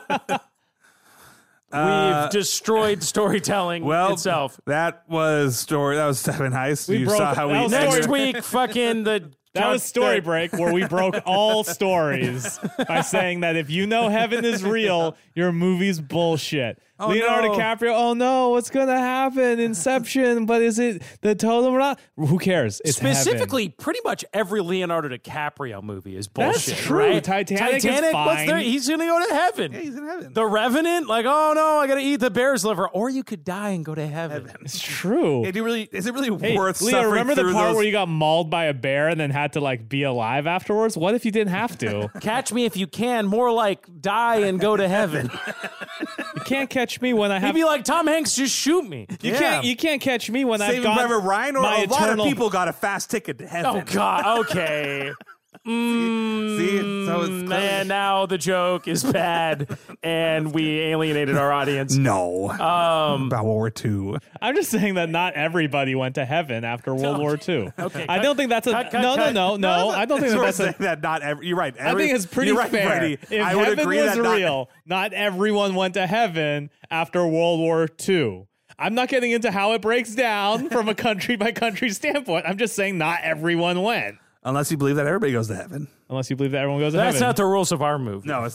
We've destroyed storytelling itself. That was Seven Heist. You saw how we next week, fucking the. That was Story Break, where we broke all stories by saying that if you know heaven is real, your movie's bullshit. Oh, Leonardo no. DiCaprio, oh no, what's going to happen? Inception, but is it the total? Who cares? It's specifically heaven. pretty much every Leonardo DiCaprio movie is bullshit. That's true. Right? Titanic is fine. He's going to go to heaven. Yeah, he's in heaven. The Revenant, like, oh no, I got to eat the bear's liver, or you could die and go to heaven. It's true. Yeah, is it really Hey, worth Leo, suffering remember the through part those? where you got mauled by a bear and then had to like be alive afterwards? What if you didn't have to? Catch me if you can. More like die and go to heaven. You can't catch me when I have. He'd be like, Tom Hanks, just shoot me. You can't catch me when I've Saving got Private Ryan, or my a lot eternal. of people got a fast ticket to heaven. Oh God. Okay. See, so it's Man, now the joke is bad, and we alienated our audience. no. About World War II. I'm just saying that not everybody went to heaven after World War II. Okay, I don't think that's a cut. no. I don't think that's a. that not every. You're right. I think it's pretty you're right, fair. Freddie. If I would heaven agree was that real, not everyone went to heaven after World War II. I'm not getting into how it breaks down from a country by country standpoint. I'm just saying not everyone went. Unless you believe that everybody goes to heaven. Unless you believe that everyone goes to That's heaven. not the rules of our movie. No, it's not.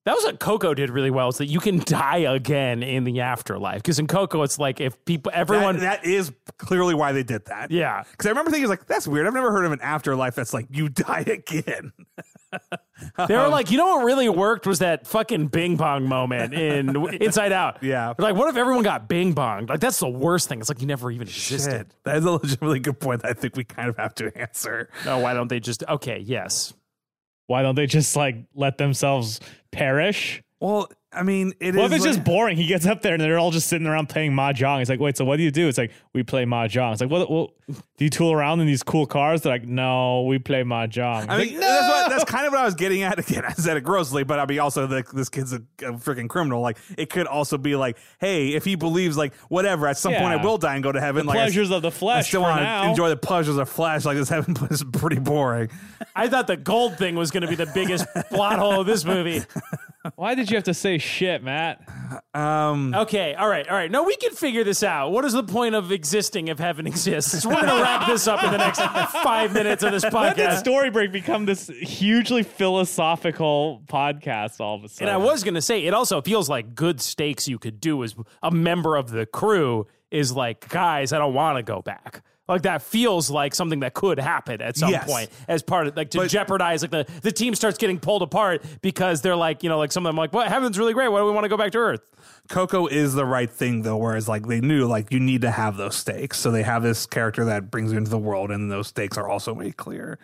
That was what Coco did really well, is that you can die again in the afterlife. Because in Coco, it's like if everyone... That is clearly why they did that. Yeah. Because I remember thinking, like, that's weird. I've never heard of an afterlife that's like, you die again. They were like, you know what really worked was that fucking Bing Bong moment in Inside Out. Yeah. They're like, what if everyone got Bing Bonged? Like, that's the worst thing. It's like you never even existed. Shit. That is a legitimately good point that I think we kind of have to answer. No, why don't they just... Okay, yes. Why don't they just like let themselves perish? Well, I mean, What if it's just boring? He gets up there and they're all just sitting around playing mahjong. He's like, wait, so what do you do? It's like, we play mahjong. It's like, well, do you tool around in these cool cars? They're like, no, we play mahjong. I mean, that's kind of what I was getting at. Again, I said it grossly, but I mean, also, this kid's a freaking criminal. Like, it could also be like, hey, if he believes, like, whatever, at some point I will die and go to heaven. The pleasures of the flesh. I still want to enjoy the pleasures of flesh. Like, this heaven is pretty boring. I thought the gold thing was going to be the biggest plot hole of this movie. Why did you have to say shit, Matt? Okay, all right. No, we can figure this out. What is the point of existing if heaven exists? We're going to wrap this up in the next 5 minutes of this When did podcast. Story Break become this hugely philosophical podcast all of a sudden? And I was going to say, it also feels like good stakes you could do as a member of the crew is like, guys, I don't want to go back. Like that feels like something that could happen at some point as part of like to jeopardize like the team starts getting pulled apart because they're like, you know, like some of them like, well, heaven's really great. Why do we want to go back to Earth? Coco is the right thing though, whereas like they knew like you need to have those stakes. So they have this character that brings you into the world and those stakes are also made clear.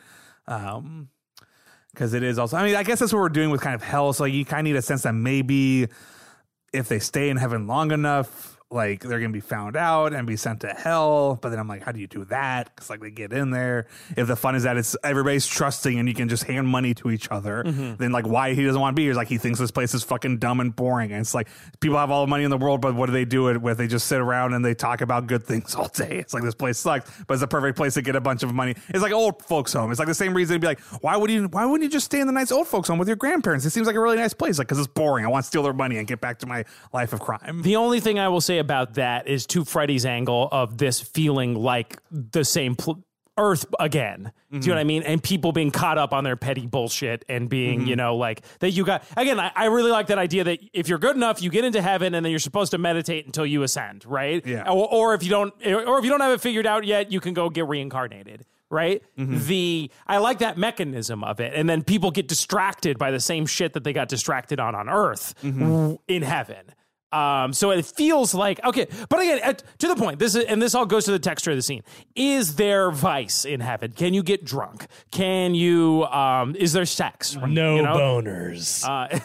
Because it is also, I mean, I guess that's what we're doing with kind of hell. So you kind of need a sense that maybe if they stay in heaven long enough, like they're gonna be found out and be sent to hell. But then I'm like, how do you do that? Because like they get in there. If the fun is that it's everybody's trusting and you can just hand money to each other, then like why he doesn't want to be here is like he thinks this place is fucking dumb and boring. And it's like people have all the money in the world, but what do they do it with? They just sit around and they talk about good things all day. It's like this place sucks, but it's a perfect place to get a bunch of money. It's like old folks home. It's like the same reason to be like, why wouldn't you just stay in the nice old folks home with your grandparents? It seems like a really nice place. Like because it's boring. I want to steal their money and get back to my life of crime. The only thing I will say about that is to Freddy's angle of this feeling like the same Earth again. Do you know what I mean? And people being caught up on their petty bullshit and being, you know, like that you got, again, I really like that idea that if you're good enough, you get into heaven and then you're supposed to meditate until you ascend, right? Yeah. Or if you don't have it figured out yet, you can go get reincarnated. Right? I like that mechanism of it. And then people get distracted by the same shit that they got distracted on Earth in heaven. So it feels like, okay, but again, to the point, this all goes to the texture of the scene. Is there vice in heaven? Can you get drunk? Can you, is there sex? No boners.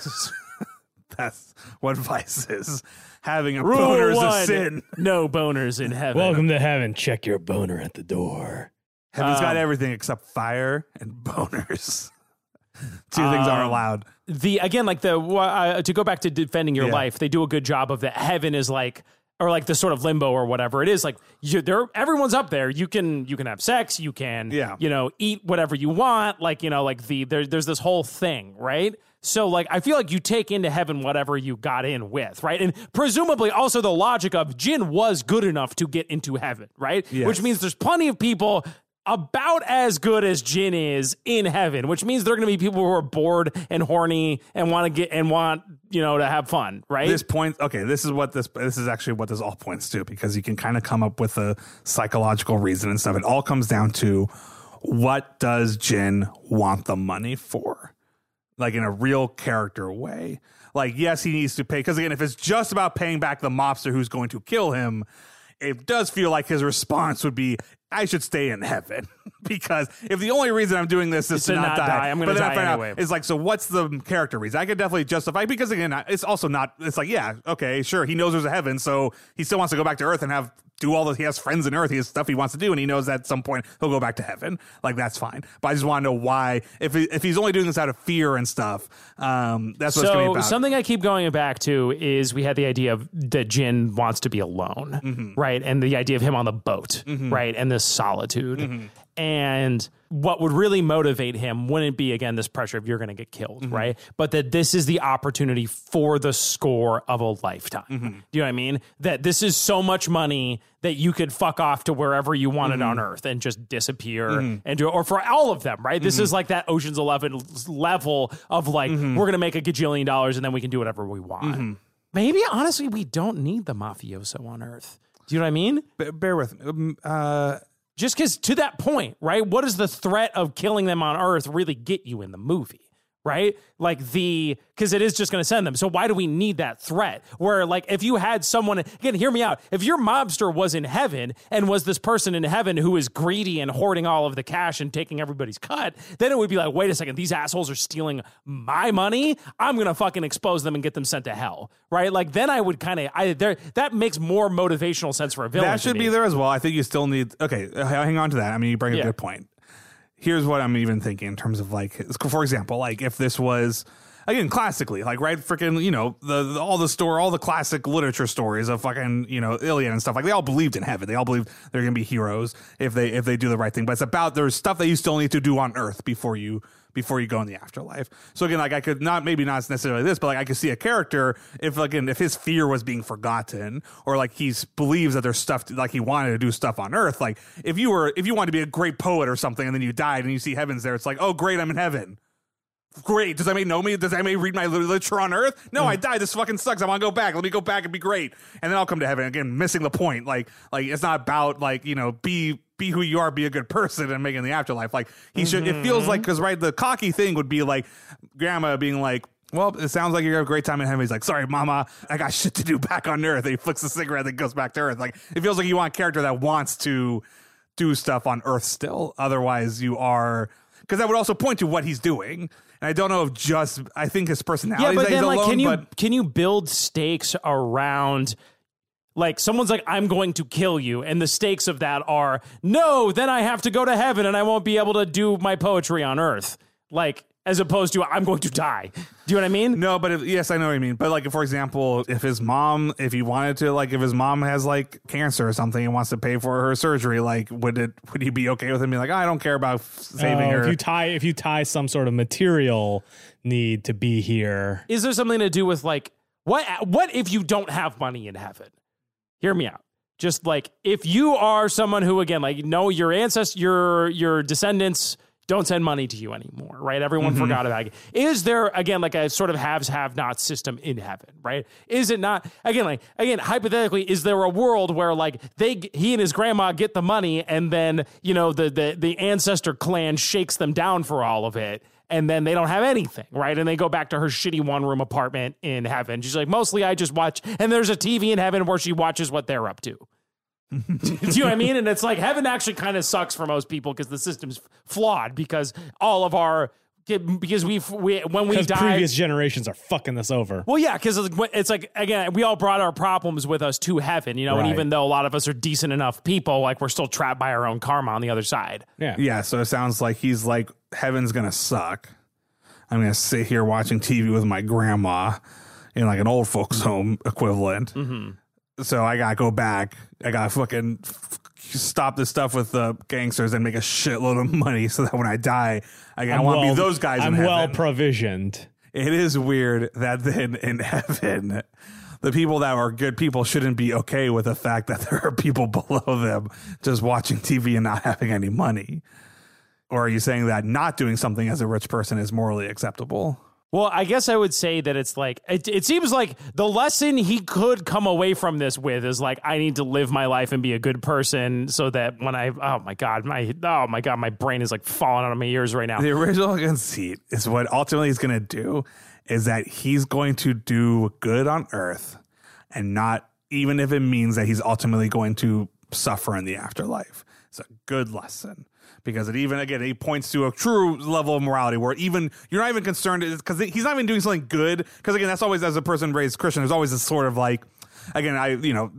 That's what vice is. Having a Rule boner is a one, sin. no boners in heaven. Welcome to heaven. Check your boner at the door. Heaven's got everything except fire and boners. Two things aren't allowed. To go back to defending your life, they do a good job of that. Heaven is like, or like the sort of limbo or whatever it is. Like everyone's up there. You can have sex. You can, eat whatever you want. Like, there's this whole thing, right? So like, I feel like you take into heaven whatever you got in with, right? And presumably also the logic of Jin was good enough to get into heaven, right? Yes. Which means there's plenty of people about as good as Jin is in heaven, which means there are going to be people who are bored and horny and want to have fun, right? This is actually what this all points to, because you can kind of come up with a psychological reason and stuff. It all comes down to, what does Jin want the money for? Like in a real character way. Like, yes, he needs to pay, because again, if it's just about paying back the mobster who's going to kill him, it does feel like his response would be, I should stay in heaven. Because if the only reason I'm doing this is to not die, I'm going to die anyway. It's like, so what's the character reason? I could definitely justify, because again, it's also not, it's like, yeah, okay, sure, he knows there's a heaven, so he still wants to go back to Earth and do all this. He has friends in Earth, he has stuff he wants to do, and he knows that at some point he'll go back to heaven. Like, that's fine. But I just want to know why, if he's only doing this out of fear and stuff, that's what it's going to be about. Something I keep going back to is we had the idea of that Jin wants to be alone, right? And the idea of him on the boat, right? And this solitude. And what would really motivate him wouldn't be, again, this pressure of you're going to get killed, right? But that this is the opportunity for the score of a lifetime. Do you know what I mean? That this is so much money that you could fuck off to wherever you wanted on Earth and just disappear and do it. Or for all of them, right? This is like that Ocean's 11 level of like, we're going to make $1 gajillion and then we can do whatever we want. Maybe, honestly, we don't need the mafioso on Earth. Do you know what I mean? Bear with me. Just because to that point, right? What does the threat of killing them on Earth really get you in the movie? Right? Like because it is just going to send them. So why do we need that threat? Where like if you had someone, again, hear me out. If your mobster was in heaven and was this person in heaven who is greedy and hoarding all of the cash and taking everybody's cut, then it would be like, wait a second, these assholes are stealing my money. I'm going to fucking expose them and get them sent to hell. Right? Like then I would kind of, that makes more motivational sense for a villain. That should be there as well. I think you still need, okay, hang on to that. I mean, you bring a good point. Here's what I'm even thinking in terms of like, for example, like if this was, again, classically, like, right, freaking, you know, all the classic literature stories of fucking, you know, Iliad and stuff, like they all believed in heaven. They all believed they're going to be heroes if they do the right thing. But it's about, there's stuff that you still need to do on Earth before you go in the afterlife. So again, like I could maybe not necessarily this, but like I could see a character if his fear was being forgotten, or like he believes that there's stuff like he wanted to do stuff on Earth. Like if you wanted to be a great poet or something and then you died and you see heaven's there, it's like, oh great, I'm in heaven. Great. Does anybody know me? Does anybody read my literature on Earth? No, I died. This fucking sucks. I want to go back. Let me go back and be great. And then I'll come to heaven. Again, missing the point. Like it's not about like, you know, be who you are, be a good person and make it in the afterlife. Like he should, it feels like, because right, the cocky thing would be like grandma being like, well, it sounds like you're having a great time in heaven. He's like, sorry, mama, I got shit to do back on Earth. And he flicks the cigarette and goes back to Earth. Like it feels like you want a character that wants to do stuff on Earth still. Otherwise you are, because that would also point to what he's doing. And I don't know if I think his personality is then, like, alone, can you build stakes around, like, someone's like, I'm going to kill you, and the stakes of that are, no, then I have to go to heaven and I won't be able to do my poetry on Earth. Like, as opposed to, I'm going to die. Do you know what I mean? No, but yes, I know what you mean. But like, for example, if his mom has like cancer or something and wants to pay for her surgery, like would he be okay with him being like, oh, I don't care about saving her? If you tie some sort of material need to be here. Is there something to do with like, what if you don't have money in heaven? Hear me out. Just like, if you are someone who, again, like, no, your ancestors, your descendants don't send money to you anymore, right? Everyone forgot about it. Is there, again, like a sort of have-not system in heaven, right? Is it not, again, hypothetically, is there a world where like he and his grandma get the money and then, you know, the ancestor clan shakes them down for all of it, and then they don't have anything, right? And they go back to her shitty one-room apartment in heaven. She's like, mostly I just watch, and there's a TV in heaven where she watches what they're up to. Do you know what I mean? And it's like heaven actually kind of sucks for most people because the system's flawed because all of our when we die, previous generations are fucking us over. Well, yeah, because it's like, again, we all brought our problems with us to heaven, you know, and even though a lot of us are decent enough people, like we're still trapped by our own karma on the other side. Yeah. So it sounds like he's like, heaven's gonna suck. I'm gonna sit here watching TV with my grandma in like an old folks home equivalent. So I gotta go back. I gotta fucking stop this stuff with the gangsters and make a shitload of money so that when I die, I want to be those guys in heaven. I'm well provisioned. It is weird that then in heaven, the people that are good people shouldn't be okay with the fact that there are people below them just watching TV and not having any money. Or are you saying that not doing something as a rich person is morally acceptable? Well, I guess I would say that it's like, it seems like the lesson he could come away from this with is like, I need to live my life and be a good person so that when oh my God, my brain is like falling out of my ears right now. The original conceit is what ultimately he's going to do is that he's going to do good on Earth and not, even if it means that he's ultimately going to suffer in the afterlife. It's a good lesson. Because he points to a true level of morality where even you're not even concerned because he's not even doing something good. Because again, that's always, as a person raised Christian, there's always this sort of like, again, I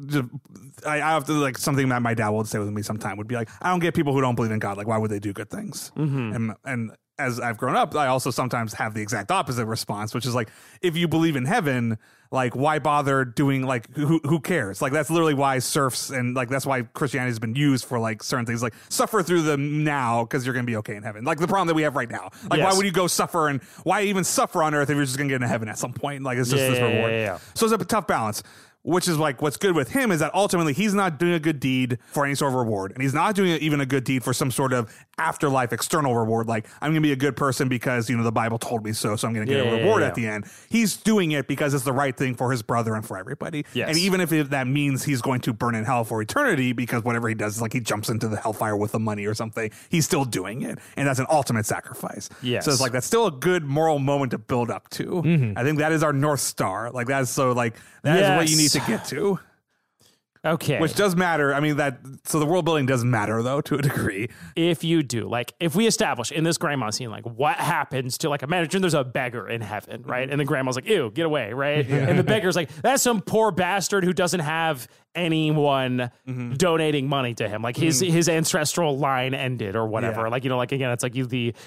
have to, like, something that my dad would say with me sometime would be like, I don't get people who don't believe in God. Like, why would they do good things? And as I've grown up, I also sometimes have the exact opposite response, which is like, if you believe in heaven, like, why bother doing, like, who cares? Like, that's literally why serfs and, like, that's why Christianity has been used for, like, certain things, like, suffer through them now because you're going to be okay in heaven. Like, the problem that we have right now. Like, why would you go suffer, and why even suffer on earth if you're just going to get into heaven at some point? Like, it's just this reward. So it's a tough balance. Which is like what's good with him is that ultimately he's not doing a good deed for any sort of reward. And he's not doing even a good deed for some sort of afterlife external reward. Like, I'm going to be a good person because, you know, the Bible told me so I'm going to get a reward at the end. He's doing it because it's the right thing for his brother and for everybody. Yes. And even if that means he's going to burn in hell for eternity because whatever he does is like he jumps into the hellfire with the money or something, he's still doing it. And that's an ultimate sacrifice. Yes. So it's like, that's still a good moral moment to build up to. Mm-hmm. I think that is our North Star. Like, that's so like, that is what you need to get to. Okay. Which does matter. I mean, so the world building does matter, though, to a degree. If you do, like, if we establish in this grandma scene, like, what happens to, like, imagine there's a beggar in heaven, right? And the grandma's like, ew, get away, right? Yeah. And the beggar's like, that's some poor bastard who doesn't have anyone donating money to him. Like, his ancestral line ended or whatever. Yeah. Like, you know, like, again, it's like he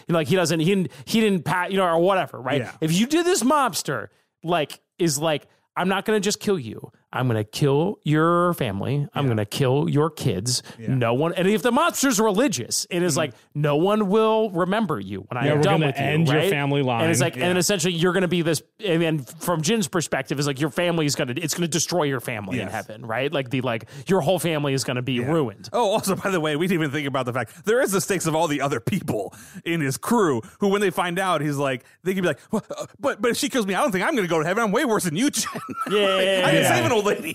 didn't pat, you know, or whatever, right? Yeah. If you did this mobster, like, is like, I'm not going to just kill you. I'm going to kill your family. I'm going to kill your kids. Yeah. No one, and if the monster's religious, it is like, no one will remember you when I am done with you. End right? your family line. And it's like, and essentially you're going to be this, and then from Jin's perspective, is like your family is going to destroy your family in heaven, right? Like your whole family is going to be ruined. Oh, also, by the way, we didn't even think about the fact there is the stakes of all the other people in his crew who, when they find out, he's like, they can be like, well, but if she kills me, I don't think I'm going to go to heaven. I'm way worse than you, Jin. Yeah. I didn't save an old lady.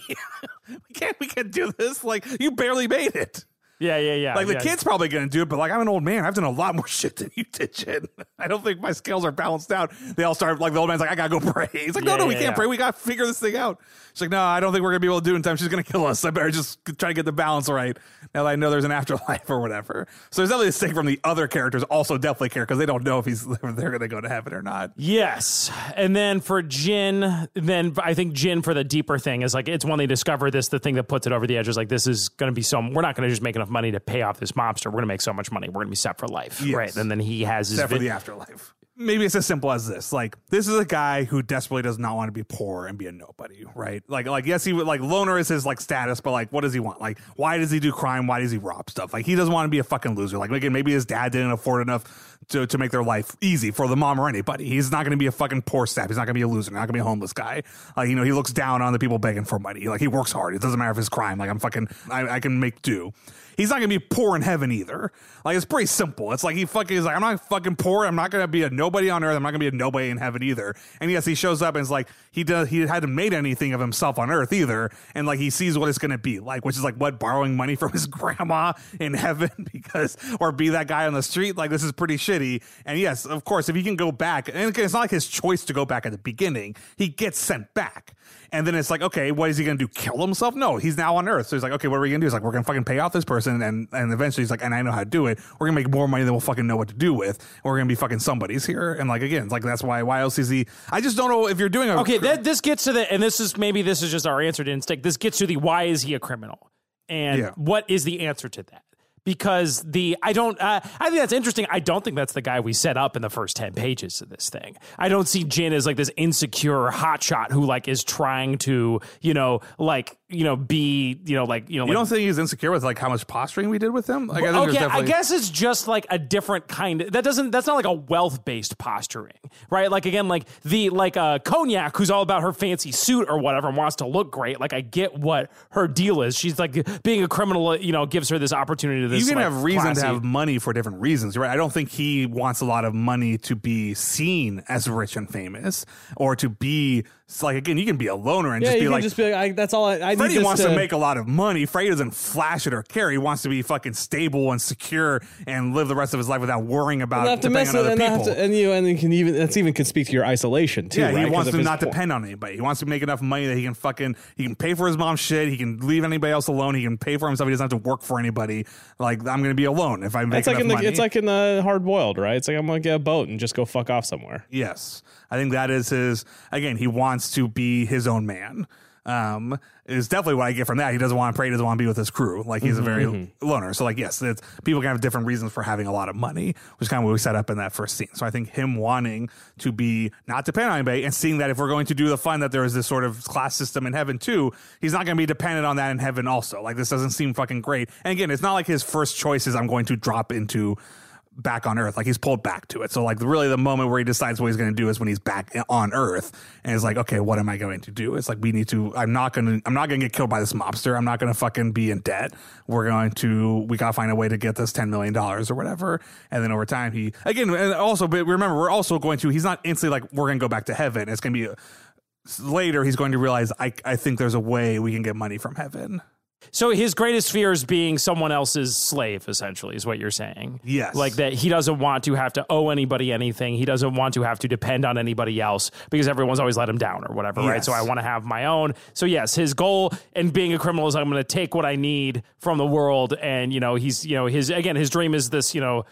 we can't do this. Like, you barely made it. Yeah. Like, the kid's probably going to do it, but, like, I'm an old man. I've done a lot more shit than you did, Jin. I don't think my scales are balanced out. They all start, like, the old man's like, I got to go pray. He's like, no, we can't pray. We got to figure this thing out. She's like, no, I don't think we're going to be able to do it in time. She's going to kill us. I better just try to get the balance right now that I know there's an afterlife or whatever. So there's definitely a stake from the other characters also definitely care because they don't know if they're going to go to heaven or not. Yes. And then for Jin, then I think Jin for the deeper thing is like, it's when they discover this, the thing that puts it over the edge is like, this is going to be we're not going to just make enough money to pay off this mobster. We're going to make so much money. We're going to be set for life. Yes. Right. And then he has his set for the afterlife. Maybe it's as simple as this. Like, this is a guy who desperately does not want to be poor and be a nobody, right? Like yes, he would, like, loner is his, like, status, but, like, what does he want? Like, why does he do crime? Why does he rob stuff? Like, he doesn't want to be a fucking loser. Like, again, maybe his dad didn't afford enough to make their life easy for the mom or anybody. He's not going to be a fucking poor sap. He's not going to be a loser. Not going to be a homeless guy. Like, you know, he looks down on the people begging for money. Like, he works hard. It doesn't matter if it's crime. Like, I can make do. He's not going to be poor in heaven either. Like, it's pretty simple. It's like he's like, I'm not fucking poor. I'm not going to be a nobody on earth. I'm not going to be a nobody in heaven either. And yes, he shows up and it's like, he hadn't made anything of himself on earth either. And like, he sees what it's going to be like, which is like, what, borrowing money from his grandma in heaven or be that guy on the street. Like, this is pretty shitty. And yes, of course, if he can go back, and it's not like his choice to go back at the beginning, he gets sent back. And then it's like, okay, what is he going to do? Kill himself? No, he's now on earth. So he's like, okay, what are we going to do? He's like, we're going to fucking pay off this person. And eventually he's like, and I know how to do it. We're going to make more money than we'll fucking know what to do with. And we're going to be fucking somebody's here. And like, again, it's like, that's why else is he, I just don't know if you're doing okay, this gets to and this is just our answer to instinct. This gets to why is he a criminal? And what is the answer to that? Because I think that's interesting. I don't think that's the guy we set up in the first 10 pages of this thing. I don't see Jin as like this insecure hotshot who like is trying to, be, You don't think he's insecure with like how much posturing we did with him? Like, I guess it's just like a different kind of, that's not like a wealth-based posturing, right? Like, again, like Cognac, who's all about her fancy suit or whatever and wants to look great. Like, I get what her deal is. She's like, being a criminal, gives her this opportunity to this. You can have reason classy. to have money for different reasons, right? I don't think he wants a lot of money to be seen as rich and famous or to be like, again, you can be a loner and just be like, that's all I Freddie wants to make a lot of money. Freddie doesn't flash it or care. He wants to be fucking stable and secure and live the rest of his life without worrying about depending on other people. That's even can speak to your isolation too. Yeah, right? He wants to not depend on anybody. He wants to make enough money that he can pay for his mom's shit. He can leave anybody else alone. He can pay for himself. He doesn't have to work for anybody. Like, I'm going to be alone if I make enough money. It's like in the Hard Boiled, right? It's like, I'm going to get a boat and just go fuck off somewhere. Yes. I think that is his, again, he wants to be his own man. is definitely what I get from that. He doesn't want to pray, he doesn't want to be with his crew. Like he's a very loner. So like, yes, it's, people can have different reasons for having a lot of money, which is kind of what we set up in that first scene. So I think him wanting to be not dependent on anybody and seeing that if we're going to do the fun, that there is this sort of class system in heaven too, he's not going to be dependent on that in heaven also. Like this doesn't seem fucking great. And again, it's not like his first choice is I'm going to drop into back on Earth. Like he's pulled back to it. So like really the moment where he decides what he's going to do is when he's back on Earth and it's like, okay, what am I going to do? It's like, we gotta get killed by this mobster. I'm not going to fucking be in debt. We gotta find a way to get this $10 million or whatever. And then over time but remember, he's not instantly like, we're going to go back to heaven. It's going to be later. He's going to realize, I think there's a way we can get money from heaven. So his greatest fear is being someone else's slave, essentially, is what you're saying. Yes. Like that he doesn't want to have to owe anybody anything. He doesn't want to have to depend on anybody else because everyone's always let him down or whatever, right? So I want to have my own. So yes, his goal in being a criminal is I'm going to take what I need from the world. And, his dream is this,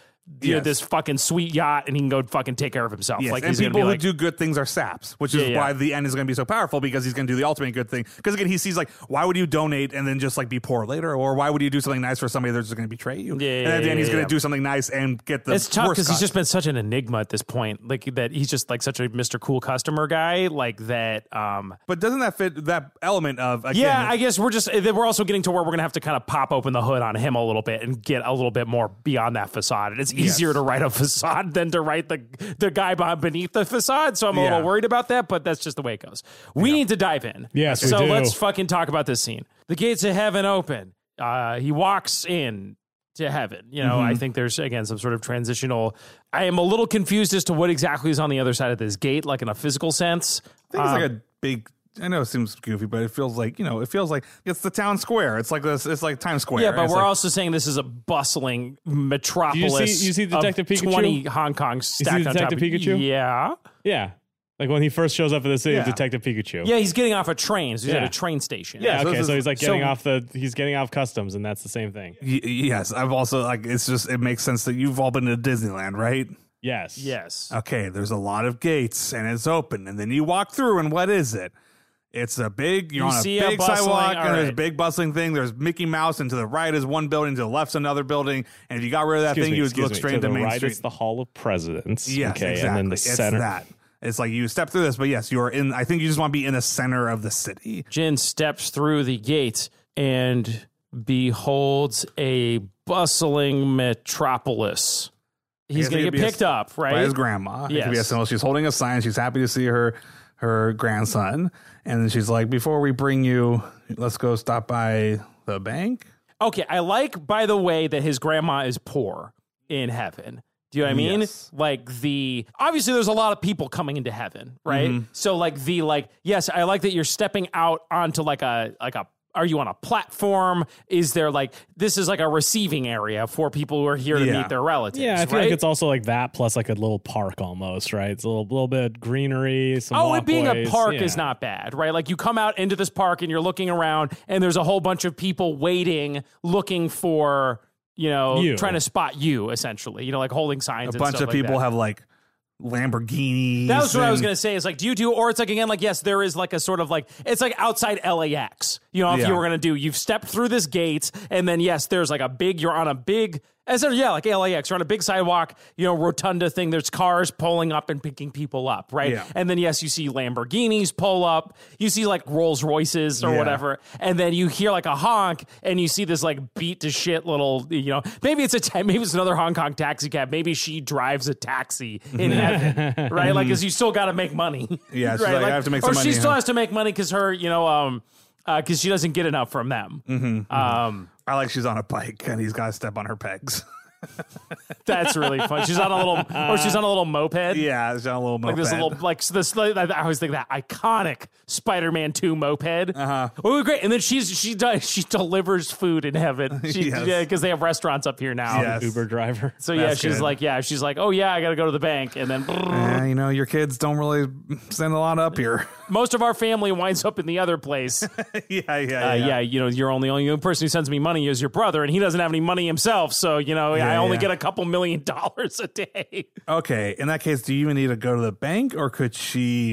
this fucking sweet yacht, and he can go fucking take care of himself. Yes. Like, and people who do good things are saps, which is why the end is going to be so powerful, because he's going to do the ultimate good thing. Because again, he sees like, why would you donate and then just like be poor later, or why would you do something nice for somebody that's just going to betray you? And at the end, he's going to do something nice and get the. It's tough because he's just been such an enigma at this point, like that he's just like such a Mr. Cool customer guy, like that. But doesn't that fit that element of? Again, yeah, I guess we're also getting to where we're going to have to kind of pop open the hood on him a little bit and get a little bit more beyond that facade. And it's easier to write a facade than to write the guy beneath the facade. So I'm a little worried about that, but that's just the way it goes. We need to dive in. Yes, we so do. let's fucking talk about this scene. The gates of heaven open. He walks in to heaven. I think there's, again, some sort of transitional. I am a little confused as to what exactly is on the other side of this gate, like in a physical sense. I think it's like a big. I know it seems goofy, but it feels like it's the town square. It's like this. It's like Times Square. Yeah, but we're also saying this is a bustling metropolis. You see Detective Pikachu? 20 Hong Kong stacked on top of Pikachu? Yeah. Like when he first shows up in the city of Detective Pikachu. Yeah, he's getting off a train. So he's at a train station. Yeah, okay. So he's like he's getting off customs, and that's the same thing. Yes, I've also like it makes sense that you've all been to Disneyland, right? Yes. Okay, there's a lot of gates, and it's open, and then you walk through, and what is it? It's a big, you're on a big sidewalk, and there's a big bustling thing. There's Mickey Mouse, and to the right is one building, to the left's another building. And if you got rid of that thing, you would look straight into Main Street. Right, it's the Hall of Presidents. Yes, okay, exactly. And then the center. It's that. It's like you step through this, but yes, you're in. I think you just want to be in the center of the city. Jin steps through the gate and beholds a bustling metropolis. He's going to get picked up, right? By his grandma. Yes. She's holding a sign. She's happy to see her grandson. And then she's like, before we bring you, let's go stop by the bank. Okay, I like, by the way, that his grandma is poor in heaven. Do you know what I mean? Yes. Like obviously there's a lot of people coming into heaven, right? Mm-hmm. So yes, I like that you're stepping out onto are you on a platform? Is there this is like a receiving area for people who are here to meet their relatives? Yeah, I feel like it's also like that plus like a little park almost, right? It's a little bit greenery. It being a park is not bad, right? Like you come out into this park and you're looking around and there's a whole bunch of people waiting, looking for, trying to spot you essentially, like holding signs. A bunch of people have Lamborghinis. That was what I was going to say. Is do you do, or it's again, yes, there is a sort of it's like outside LAX. If you were going to you've stepped through this gate, and then yes, there's you're on a big, like LAX, you're on a big sidewalk, rotunda thing. There's cars pulling up and picking people up, right? Yeah. And then yes, you see Lamborghinis pull up, you see Rolls Royces or whatever, and then you hear a honk, and you see this beat to shit little, maybe it's another Hong Kong taxi cab, maybe she drives a taxi in heaven, right? Because you still got to make money. Yeah, right? I have to make some money. Or she still has to make money because her, because she doesn't get enough from them. Mm-hmm. She's on a bike and he's got to step on her pegs. That's really fun. She's on a little moped. Yeah, she's on a little moped. I always think that iconic Spider-Man 2 moped. Uh-huh. Oh, great! And then she delivers food in heaven. Because they have restaurants up here now. Yes. Uber driver. So she's like, oh yeah, I got to go to the bank, and then your kids don't really send a lot up here. Most of our family winds up in the other place. Yeah. You're only person who sends me money is your brother, and he doesn't have any money himself. So I only get a couple $1 million a day. Okay, in that case, do you even need to go to the bank, or could she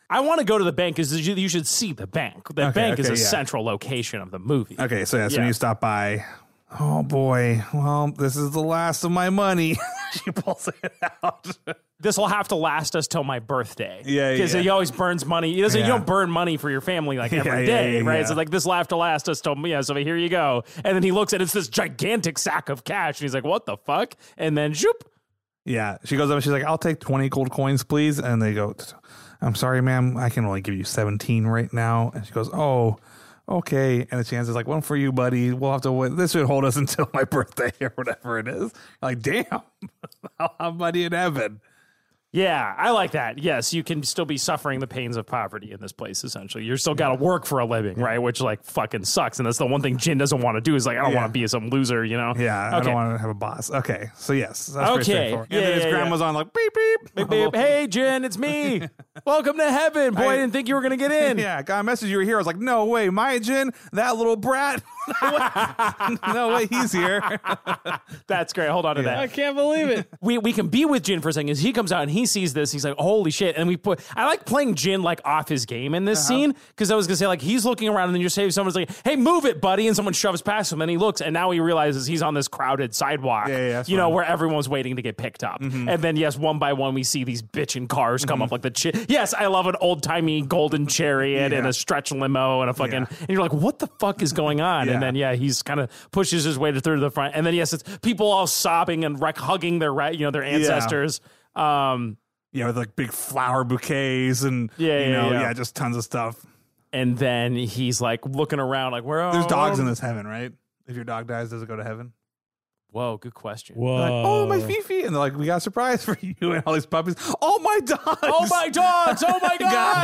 I want to go to the bank because you should see the bank. The bank is a yeah. central location of the movie. Okay, so when you stop by, oh boy, well, this is the last of my money. She pulls it out. This will have to last us till my birthday. Yeah, because he always burns money. He doesn't. You don't burn money for your family like every day, right? So like this will have to last us till So here you go. And then he looks at it's this gigantic sack of cash, and he's like, "What the fuck?" And then shoop. Yeah, she goes up and she's like, "I'll take 20 gold coins, please." And they go, "I'm sorry, ma'am, I can only give you 17 right now." And she goes, "Oh, okay." And the chance is like, "One for you, buddy. We'll have to wait. This should hold us until my birthday or whatever it is." Like, damn, I'll have money in heaven. Yeah, I like that. Yes, you can still be suffering the pains of poverty in this place, essentially. You're still got to work for a living, right? Which, like, fucking sucks. And that's the one thing Jin doesn't want to do is, like, I don't want to be some loser, you know? Yeah, I don't want to have a boss. Okay, so yes. That's pretty straightforward. Yeah, and then his grandma's on like, beep, beep. Beep, beep. Hey, Jin, it's me. Welcome to heaven. Boy, I didn't think you were going to get in. Yeah, got a message you were here. I was like, no way, my Jin, that little brat. No way, he's here. That's great. Hold on to that. I can't believe it. We can be with Jin for a second. As he comes out and he sees this, he's like, holy shit. And I like playing Jin like off his game in this scene, because I was gonna say, like, he's looking around and then you're saying someone's like, hey, move it, buddy, and someone shoves past him and he looks and now he realizes he's on this crowded sidewalk, where everyone's waiting to get picked up. And then yes, one by one we see these bitchin' cars come up, like yes, I love an old-timey golden chariot and a stretch limo and a fucking and you're like, what the fuck is going on? And then he's kind of pushes his way through the front, and then yes, it's people all sobbing and hugging their their ancestors. With like big flower bouquets and just tons of stuff. And then he's like looking around, like, where? There's dogs in this heaven, right? If your dog dies, does it go to heaven? Whoa, good question. Whoa. They're like, oh, my Fifi. And they're like, we got a surprise for you and all these puppies. Oh, my dogs. Oh, my dogs. Oh, my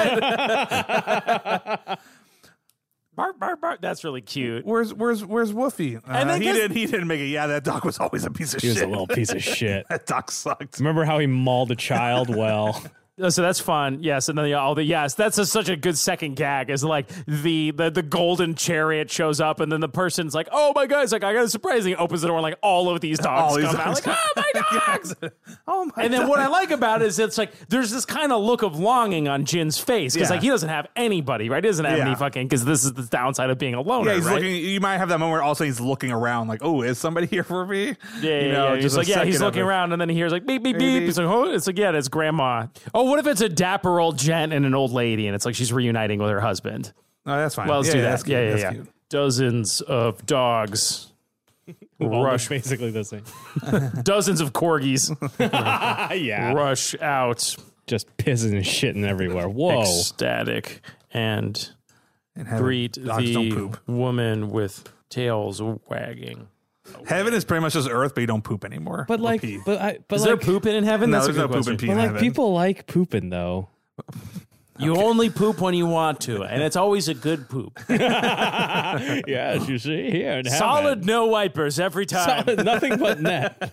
God. Bark, bark, bark. That's really cute. Where's Woofy? And then he didn't make it. Yeah, that dog was always a piece of shit. He was a little piece of shit. That dog sucked. Remember how he mauled a child? Well, so that's fun. Yes, and then that's such a good second gag. Is like the golden chariot shows up, and then the person's like, "Oh my God!" It's like, "I got a surprise." And he opens the door, and like all of these dogs come out, like, "Oh my dogs!" Oh my! And then what I like about it is it's like there's this kind of look of longing on Jin's face, because like he doesn't have anybody, right? He doesn't have any fucking, because this is the downside of being a loner. Yeah, he's right? looking. You might have that moment where also he's looking around, like, "Oh, is somebody here for me?" He's like, he's looking around, and then he hears like beep beep beep. He's like, "Oh, it's like, it's grandma." Oh, what if it's a dapper old gent and an old lady, and it's like she's reuniting with her husband? Oh, that's fine. Well, let's do that. Yeah. Cute. Dozens of dogs rush, basically the same. dozens of corgis Yeah, rush out, just pissing and shitting everywhere. Whoa, ecstatic, and greet dogs don't the poop. woman with tails wagging. Heaven is pretty much just Earth, but you don't poop anymore. but like, pee. but Is there pooping in heaven? No, That's a there's good no poop and question. pee in But like, heaven. people like pooping though. You only poop when you want to, and it's always a good poop. Yes, you see here in heaven. Solid, no wipers every time. Solid, nothing but net.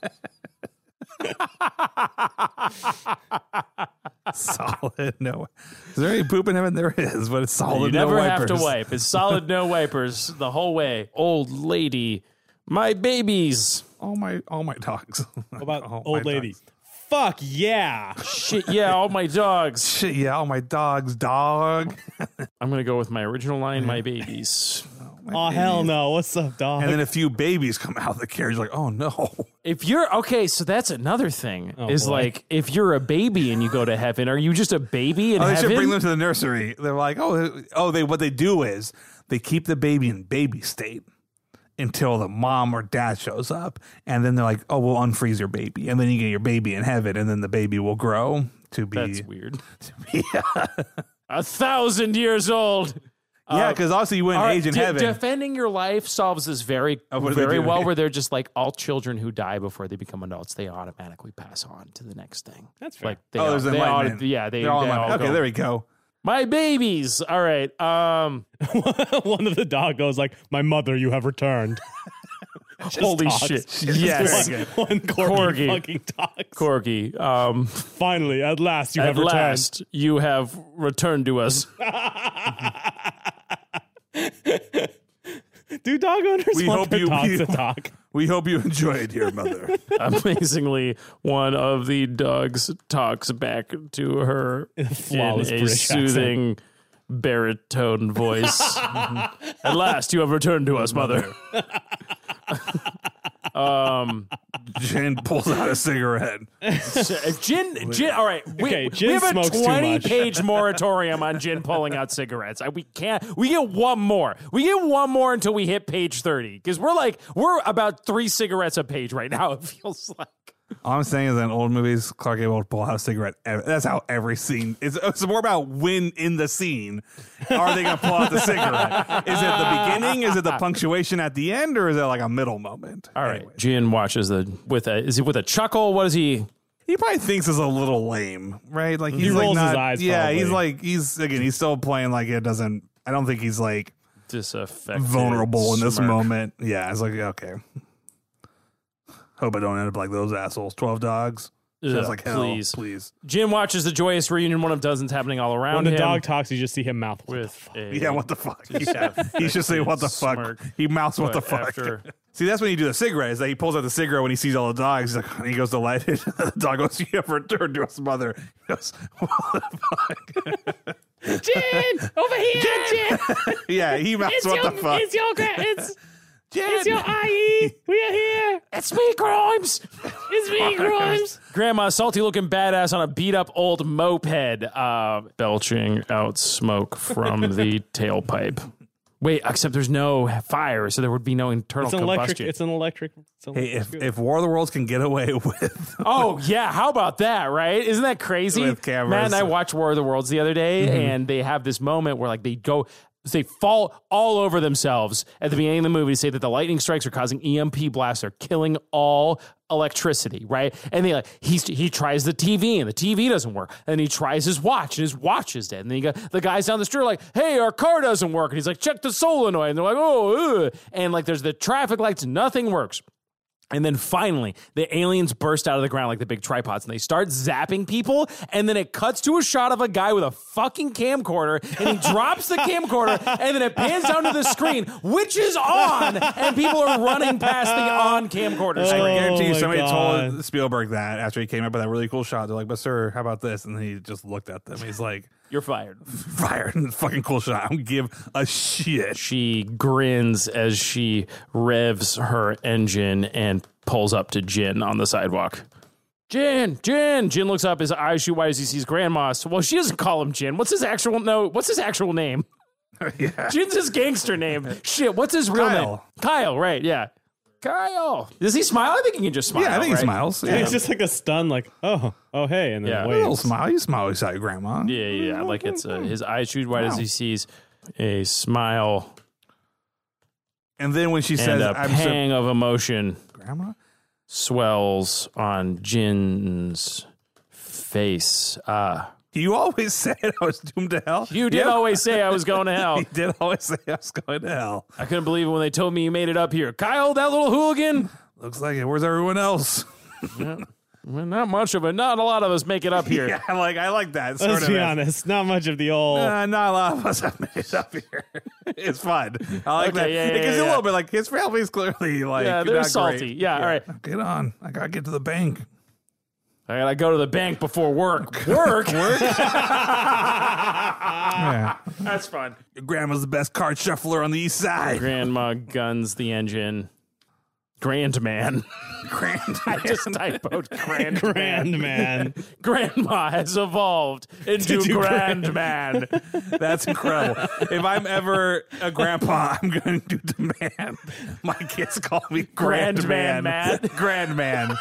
Solid, no. Is there any poop in heaven? There is, but it's solid. You never no have wipers. to wipe. It's solid, no wipers the whole way. Old lady, my babies. All my dogs. What about All my old lady? dogs. Fuck yeah. Shit, yeah, all my dogs. Shit, yeah, all my dogs, dog. I'm gonna go with my original line, my babies. Oh hell no. What's up, dog? And then a few babies come out of the carriage, like, oh no. If you're okay, so that's another thing. Is boy. like if you're a baby and you go to heaven, are you just a baby in Oh, they heaven? should bring them to the nursery. They're like, what they do is they keep the baby in baby state until the mom or dad shows up, and then they're like, oh, we'll unfreeze your baby, and then you get your baby in heaven, and then the baby will grow to be. That's weird. 1,000 years old. Yeah, because obviously you wouldn't age in heaven. Defending your life solves this very, what do they very do? well, where they're just like all children who die before they become adults, they automatically pass on to the next thing. That's fair. Like they there's they enlightenment. they're all they all okay, go, there we go. my babies. All right. One of the dog goes like, "My mother, you have returned." Holy talks. shit. Yes. One corgi fucking talks. Corgi. Finally, at last, you At have returned. last, you have returned to us. Do dog owners We want hope their you- dogs you- to talk? We hope you enjoy it, dear mother. Amazingly, one of the dogs talks back to her in flawless a British soothing baritone voice. At last, you have returned to us, mother. Jen pulls out a cigarette. Jin, all right. We Jin have a smokes too much. 20-page moratorium on Jin pulling out cigarettes. We get one more. We get one more until we hit page 30 because we're about 3 cigarettes a page right now. It feels like. All I'm saying is in old movies, Clark Gable would pull out a cigarette. That's how every scene is. It's more about when in the scene are they going to pull out the cigarette. Is it the beginning? Is it the punctuation at the end? Or is it like a middle moment? All right. Anyways. Jin watches is he with a chuckle? What is he? He probably thinks it's a little lame, right? Like he's rolls like his not, eyes, yeah, probably. he's still playing like it doesn't. I don't think he's like Disaffected. vulnerable in this smirk. moment. Yeah, it's like, okay. Hope I don't end up like those assholes. 12 dogs. Sounds like hell. Please. Jin watches the joyous reunion, one of dozens happening all around When the him. dog talks, you just see him mouth. with a Yeah, what the fuck? Yeah. He should say what the fuck. smirk. He mouths what the But fuck. after- See, that's when you do the cigarette. Is that he pulls out the cigarette when he sees all the dogs. He's like, he goes to light it. The dog goes, "You have returned to us, mother." He goes, "What the fuck?" Jin, over here, Jin. Yeah, he mouths what the fuck. It's your IE. We are here. It's me, Grimes. It's me, Grimes. Grandma, salty looking badass on a beat up old moped, belching out smoke from the tailpipe. Wait, except there's no fire, so there would be no internal It's an combustion. electric. Hey, if War of the Worlds can get away with Oh, yeah. How about that, right? Isn't that crazy? With cameras. Matt and I watched War of the Worlds the other day, and they have this moment where like they fall all over themselves at the beginning of the movie to say that the lightning strikes are causing EMP blasts, are killing all electricity, right? And they he tries the TV and the TV doesn't work. And he tries his watch and his watch is dead. And then the guys down the street are like, "Hey, our car doesn't work." And he's like, "Check the solenoid." And they're like, "Oh, ugh." And like there's the traffic lights, nothing works. And then finally, the aliens burst out of the ground like the big tripods, and they start zapping people. And then it cuts to a shot of a guy with a fucking camcorder, and he drops the camcorder, and then it pans down to the screen, which is on, and people are running past the on camcorder I screen. guarantee you my somebody God. told Spielberg that after he came up with that really cool shot. They're like, "But sir, how about this?" And then he just looked at them. He's like, You're fired. "Fired. Fucking cool shot. I don't give a shit." She grins as she revs her engine and pulls up to Jin on the sidewalk. Jin. Jin looks up, his eyes shoot wide as he sees Grandma. Well, she doesn't call him Jin. What's his actual name? Yeah. Jin's his gangster name. Shit, what's his real Kyle. name? Kyle, right, yeah. Kyle. Does he smile? I think he can just smile. Yeah, I think right? he smiles. Yeah, it's just like a stun, like, oh, hey, and then Yeah. A little waves. smile. You smile beside your grandma. Yeah. Like it's his eyes shoot wide as Wow. he sees a smile And then when she and says, a "I'm pang of emotion grandma," swells on Jin's face. you always said I was doomed to hell. You did always say I was going to hell. You did always say I was going to hell. I couldn't believe it when they told me you made it up here. Kyle, that little hooligan. Looks like it. Where's everyone else? Well, not much of it. Not a lot of us make it up here. Yeah, I like that. Sort Let's of be as- honest, not much of the old. Not a lot of us have made it up here. It's fun. I like Okay, that. yeah, It gives you a yeah. little bit like his family's clearly like Yeah, they're not salty. great. Yeah, all right. Get on. I gotta get to the bank. I gotta go to the bank before work. Work? Yeah. That's fun. Your grandma's the best card shuffler on the east side. Grandma guns the engine. Grandman. I just typoed Grandman. Grand man. Grandma has evolved into do Grandman. That's incredible. If I'm ever a grandpa, I'm going to demand my kids call me Grandman Grandman. Matt. Grandman.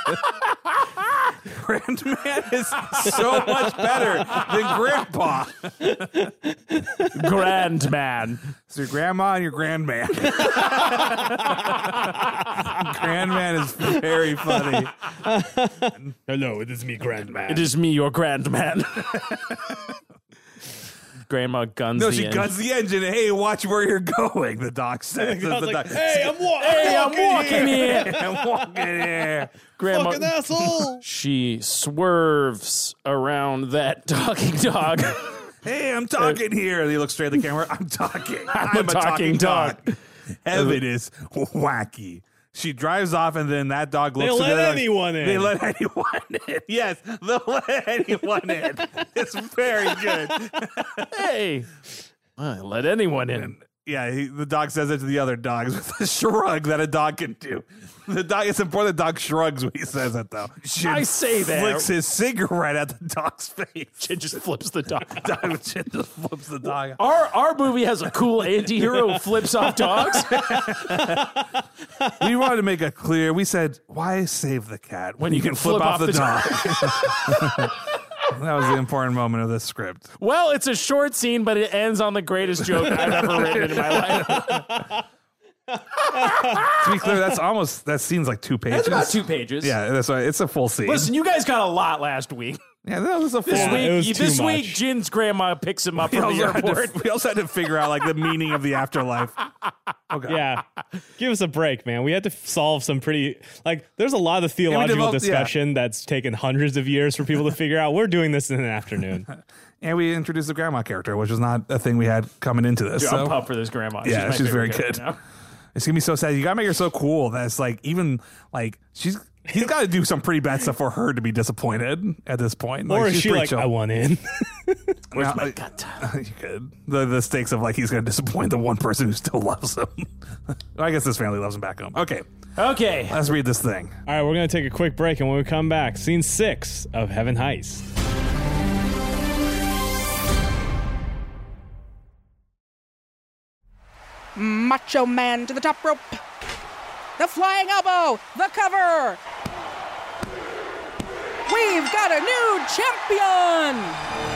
Grandman is so much better than grandpa. Grandman. So your grandma and your grandman. Grandman is very funny. Hello, it is me, grand man. It is me, your Grandman. Grandma guns No, the she engine. guns the engine. Hey, watch where you're going, the doc says. I was The like, doc- hey, I'm walking here. I'm walking here. Grandma, Fucking asshole. she swerves around that talking dog. Hey, I'm talking here. And he looks straight at the camera. I'm talking. I'm a talking dog. Heaven is wacky. She drives off, and then that dog looks. They'll to the let other anyone in. They let anyone in. Yes, they'll let anyone in. It's very good. Hey, let anyone in. Yeah, the dog says it to the other dogs with a shrug that a dog can do. The dog. It's important the dog shrugs when he says it, though. I say that. Flicks his cigarette at the dog's face. Chin just flips the dog. Chin just flips the dog. Our movie has a cool anti-hero who flips off dogs. We wanted to make it clear. We said, why save the cat when you can flip off the dog? That was the important moment of this script. Well, it's a short scene, but it ends on the greatest joke I've ever written in my life. To be clear, that scene's like 2 pages. It's about 2 pages. Yeah, that's right. It's a full scene. Listen, you guys got a lot last week. Yeah, that was a full. This week, Jin's grandma picks him up from the airport. We also had to figure out like the meaning of the afterlife. Okay. Yeah. Give us a break, man. We had to solve some pretty, there's a lot of theological discussion that's taken hundreds of years for people to figure out. We're doing this in an afternoon. And we introduced the grandma character, which was not a thing we had coming into this. Dude, I'm pumped for this grandma. Yeah, she's very good. It's going to be so sad. You got to make her so cool that it's he's got to do some pretty bad stuff for her to be disappointed at this point. Or is she's she pretty like, chill. I want in? Where's my cut? You could. The stakes of he's going to disappoint the one person who still loves him. Well, I guess his family loves him back home. Okay. Let's read this thing. All right, we're going to take a quick break, and when we come back, scene 6 of Heaven Heist. Macho Man to the top rope. The flying elbow. The cover. We've got a new champion.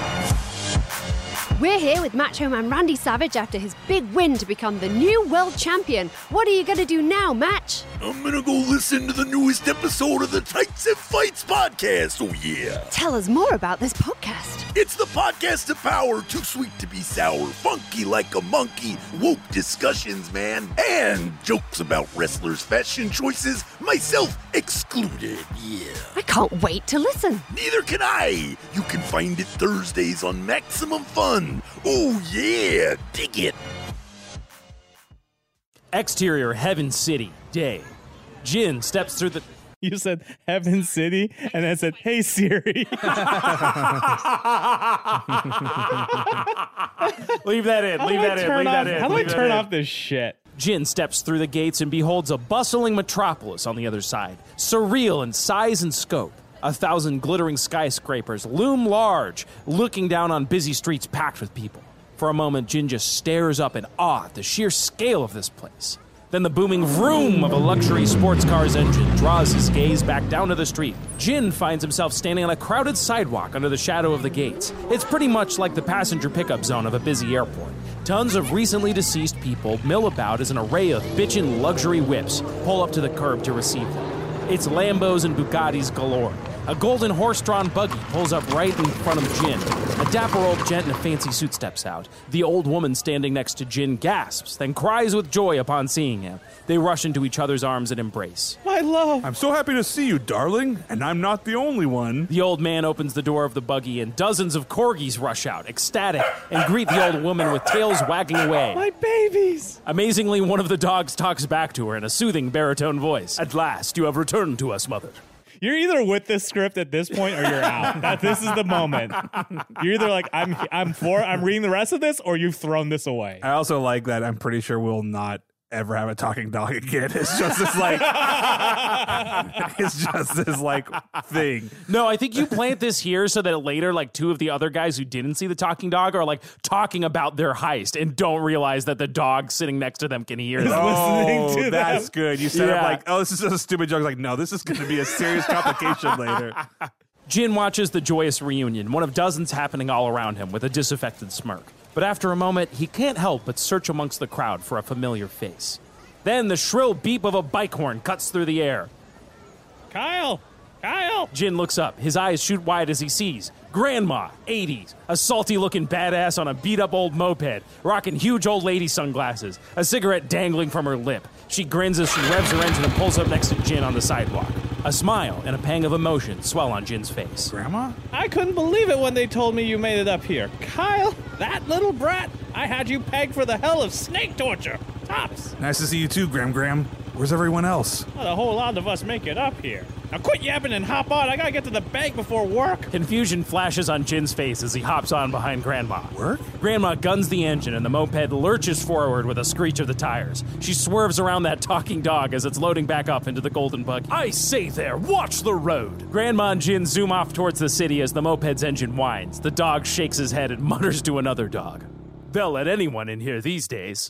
We're here with Macho Man Randy Savage after his big win to become the new world champion. What are you going to do now, Match? I'm gonna go listen to the newest episode of the Tights and Fights podcast, oh yeah. Tell us more about this podcast. It's the podcast of power, too sweet to be sour, funky like a monkey, woke discussions, man, and jokes about wrestlers' fashion choices, myself excluded, yeah. I can't wait to listen. Neither can I. You can find it Thursdays on Maximum Fun. Oh yeah, dig it. Exterior Heaven City, day. Jin steps through the... You said Heaven City, and I said, hey, Siri. Leave that in. Leave that in. How do I turn off this shit? Jin steps through the gates and beholds a bustling metropolis on the other side, surreal in size and scope. 1,000 glittering skyscrapers loom large, looking down on busy streets packed with people. For a moment, Jin just stares up in awe at the sheer scale of this place. Then the booming vroom of a luxury sports car's engine draws his gaze back down to the street. Jin finds himself standing on a crowded sidewalk under the shadow of the gates. It's pretty much like the passenger pickup zone of a busy airport. Tons of recently deceased people mill about as an array of bitchin' luxury whips pull up to the curb to receive them. It's Lambos and Bugattis galore. A golden horse-drawn buggy pulls up right in front of Jin. A dapper old gent in a fancy suit steps out. The old woman standing next to Jin gasps, then cries with joy upon seeing him. They rush into each other's arms and embrace. My love. I'm so happy to see you, darling, and I'm not the only one. The old man opens the door of the buggy, and dozens of corgis rush out, ecstatic, and greet the old woman with tails wagging away. My babies. Amazingly, one of the dogs talks back to her in a soothing baritone voice. At last, you have returned to us, mother. You're either with this script at this point or you're out. This is the moment. You're either like, I'm reading the rest of this, or you've thrown this away. I also like that I'm pretty sure we'll not ever have a talking dog again. It's just this thing. No, I think you plant this here so that later, two of the other guys who didn't see the talking dog are talking about their heist and don't realize that the dog sitting next to them can hear them. Listening to that's them. good. You set up this is just a stupid joke. No, this is going to be a serious complication later. Jin watches the joyous reunion, one of dozens happening all around him, with a disaffected smirk. But after a moment, he can't help but search amongst the crowd for a familiar face. Then the shrill beep of a bike horn cuts through the air. Kyle! Jin looks up. His eyes shoot wide as he sees Grandma, 80s, a salty-looking badass on a beat-up old moped, rocking huge old lady sunglasses, a cigarette dangling from her lip. She grins as she revs her engine and pulls up next to Jin on the sidewalk. A smile and a pang of emotion swell on Jin's face. Grandma? I couldn't believe it when they told me you made it up here. Kyle, that little brat. I had you pegged for the hell of snake torture. Tops. Nice to see you too, Graham. Where's everyone else? Not a whole lot of us make it up here. Now quit yapping and hop on. I gotta get to the bank before work. Confusion flashes on Jin's face as he hops on behind Grandma. Work? Grandma guns the engine and the moped lurches forward with a screech of the tires. She swerves around that talking dog as it's loading back up into the golden buggy. I say there, watch the road! Grandma and Jin zoom off towards the city as the moped's engine whines. The dog shakes his head and mutters to another dog. They'll let anyone in here these days.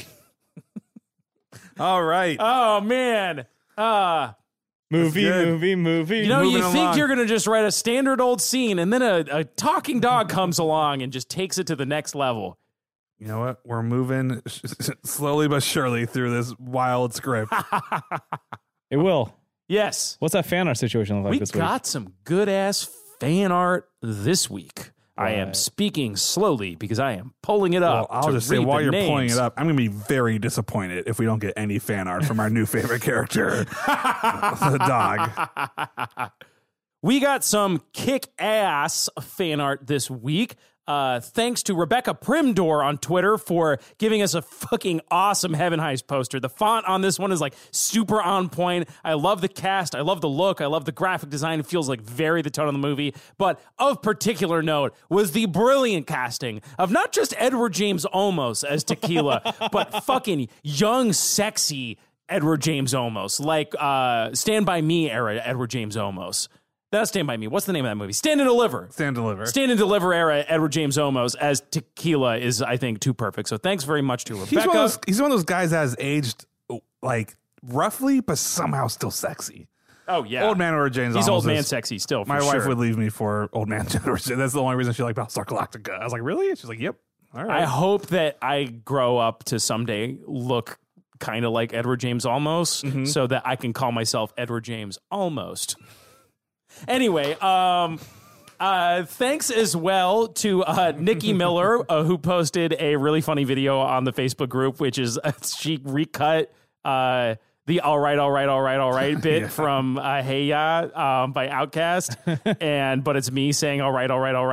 All right. Oh, man. Movie. You know, Moving you think along. you're going to just write a standard old scene, and then a talking dog comes along and just takes it to the next level. You know what? We're moving slowly but surely through this wild script. It will. Yes. What's that fan art situation look like We this week? got some good-ass fan art this week. I am speaking slowly because I am pulling it Well, up. I'll to just say, read while the you're names. pulling it up, I'm going to be very disappointed if we don't get any fan art from our new favorite character, the dog. We got some kick-ass fan art this week. Thanks to Rebecca Primdor on Twitter for giving us a fucking awesome Heaven Heist poster. The font on this one is like super on point. I love the cast. I love the look. I love the graphic design. It feels like very the tone of the movie. But of particular note was the brilliant casting of not just Edward James Olmos as Tequila, but fucking young, sexy Edward James Olmos. Like Stand By Me era Edward James Olmos. That's Stand By Me. What's the name of that movie? Stand and Deliver. Stand Deliver. Stand and Deliver era Edward James Olmos as Tequila is, I think, too perfect. So thanks very much to Rebecca. He's one of those guys that has aged like roughly, but somehow still sexy. Oh, yeah. Old man Edward James. He's Olmos old man is- sexy still, for My wife sure. would leave me for old man Edward James. That's the only reason she liked Battlestar Galactica. I was like, really? She's like, yep. All right. I hope that I grow up to someday look kind of like Edward James Olmos so that I can call myself Edward James Almost. Anyway, thanks as well to Nikki Miller, who posted a really funny video on the Facebook group, which is she recut the all right bit from Hey Ya by Outkast, but it's me saying all right,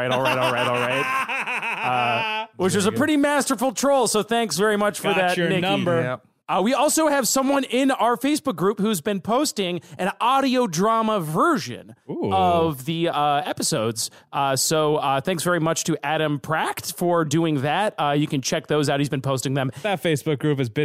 which was a pretty masterful troll. So thanks very much for Got that, your Nikki. number. Yep. We also have someone in our Facebook group who's been posting an audio drama version of the episodes. So thanks very much to Adam Pracht for doing that. You can check those out. He's been posting them. That Facebook group is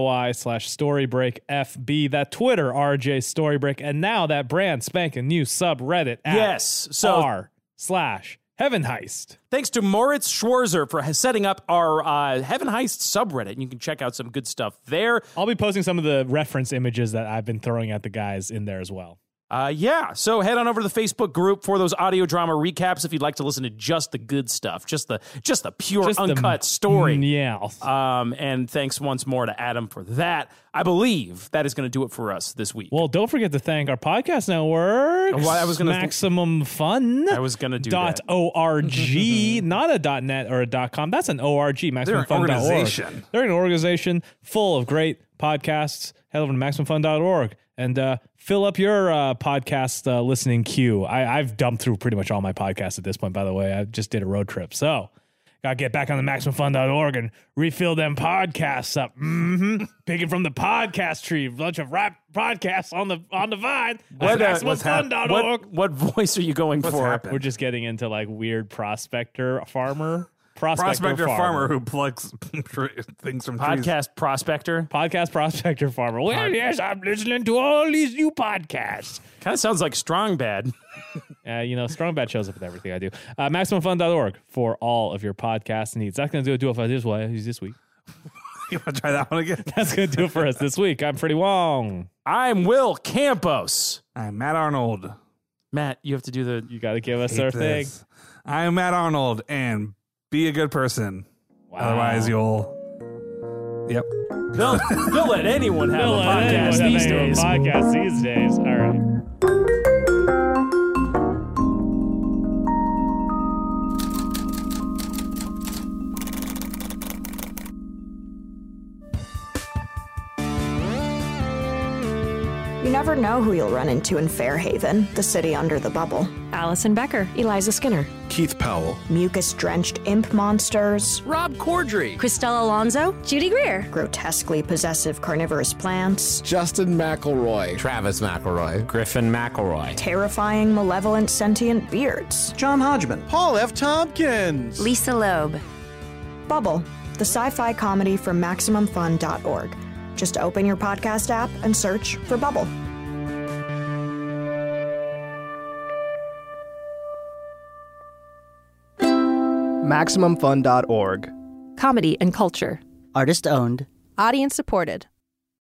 bit.ly/storybreakfb. That Twitter, RJ Storybreak. And now that brand spanking new subreddit at Yes. So r/Heaven Heist. thanks to Moritz Schwarzer for setting up our Heaven Heist subreddit. And you can check out some good stuff there. I'll be posting some of the reference images that I've been throwing at the guys in there as well. So head on over to the Facebook group for those audio drama recaps if you'd like to listen to just the good stuff, just the pure Just the uncut story. Yeah. And thanks once more to Adam for that. I believe that is going to do it for us this week. Well, don't forget to thank our podcast network. Well, I was gonna Maximum Fun. I was going to do that. .org, not a .net or a .com. That's an org. They're an MaximumFun.org. organization. They're an organization full of great podcasts. Head over to MaximumFun.org and fill up your podcast listening queue. I've dumped through pretty much all my podcasts at this point, by the way. I just did a road trip. So got to get back on the MaximumFun.org and refill them podcasts up. Picking from the podcast tree. Bunch of rap podcasts on the vine. MaximumFun.org. What voice are you going for? happened? We're just getting into like weird prospector farmer. Prospector farmer who plucks things from trees. Podcast prospector. Podcast prospector farmer. Well, yes, I'm listening to all these new podcasts. Kind of sounds like Strong Bad. Strong Bad shows up with everything I do. MaximumFun.org for all of your podcast needs. That's going to do it for us this week. You want to try that one again? That's going to do it for us this week. I'm Freddie Wong. I'm Will Campos. I'm Matt Arnold. Matt, you have to do the... You got to give us Hate our thing. this. I'm Matt Arnold, and be a good person. Otherwise, you'll... Yep. They'll let anyone have a podcast these days. Podcast these days. All right. You never know who you'll run into in Fairhaven, the city under the bubble. Allison Becker. Eliza Skinner. Keith Powell, mucus-drenched imp monsters, Rob Corddry, Christelle Alonso, Judy Greer, grotesquely possessive carnivorous plants, Justin McElroy, Travis McElroy, Griffin McElroy, terrifying, malevolent, sentient beards, John Hodgman, Paul F. Tompkins, Lisa Loeb. Bubble, the sci-fi comedy from MaximumFun.org. Just open your podcast app and search for Bubble. MaximumFun.org. Comedy and culture. Artist owned. Audience supported.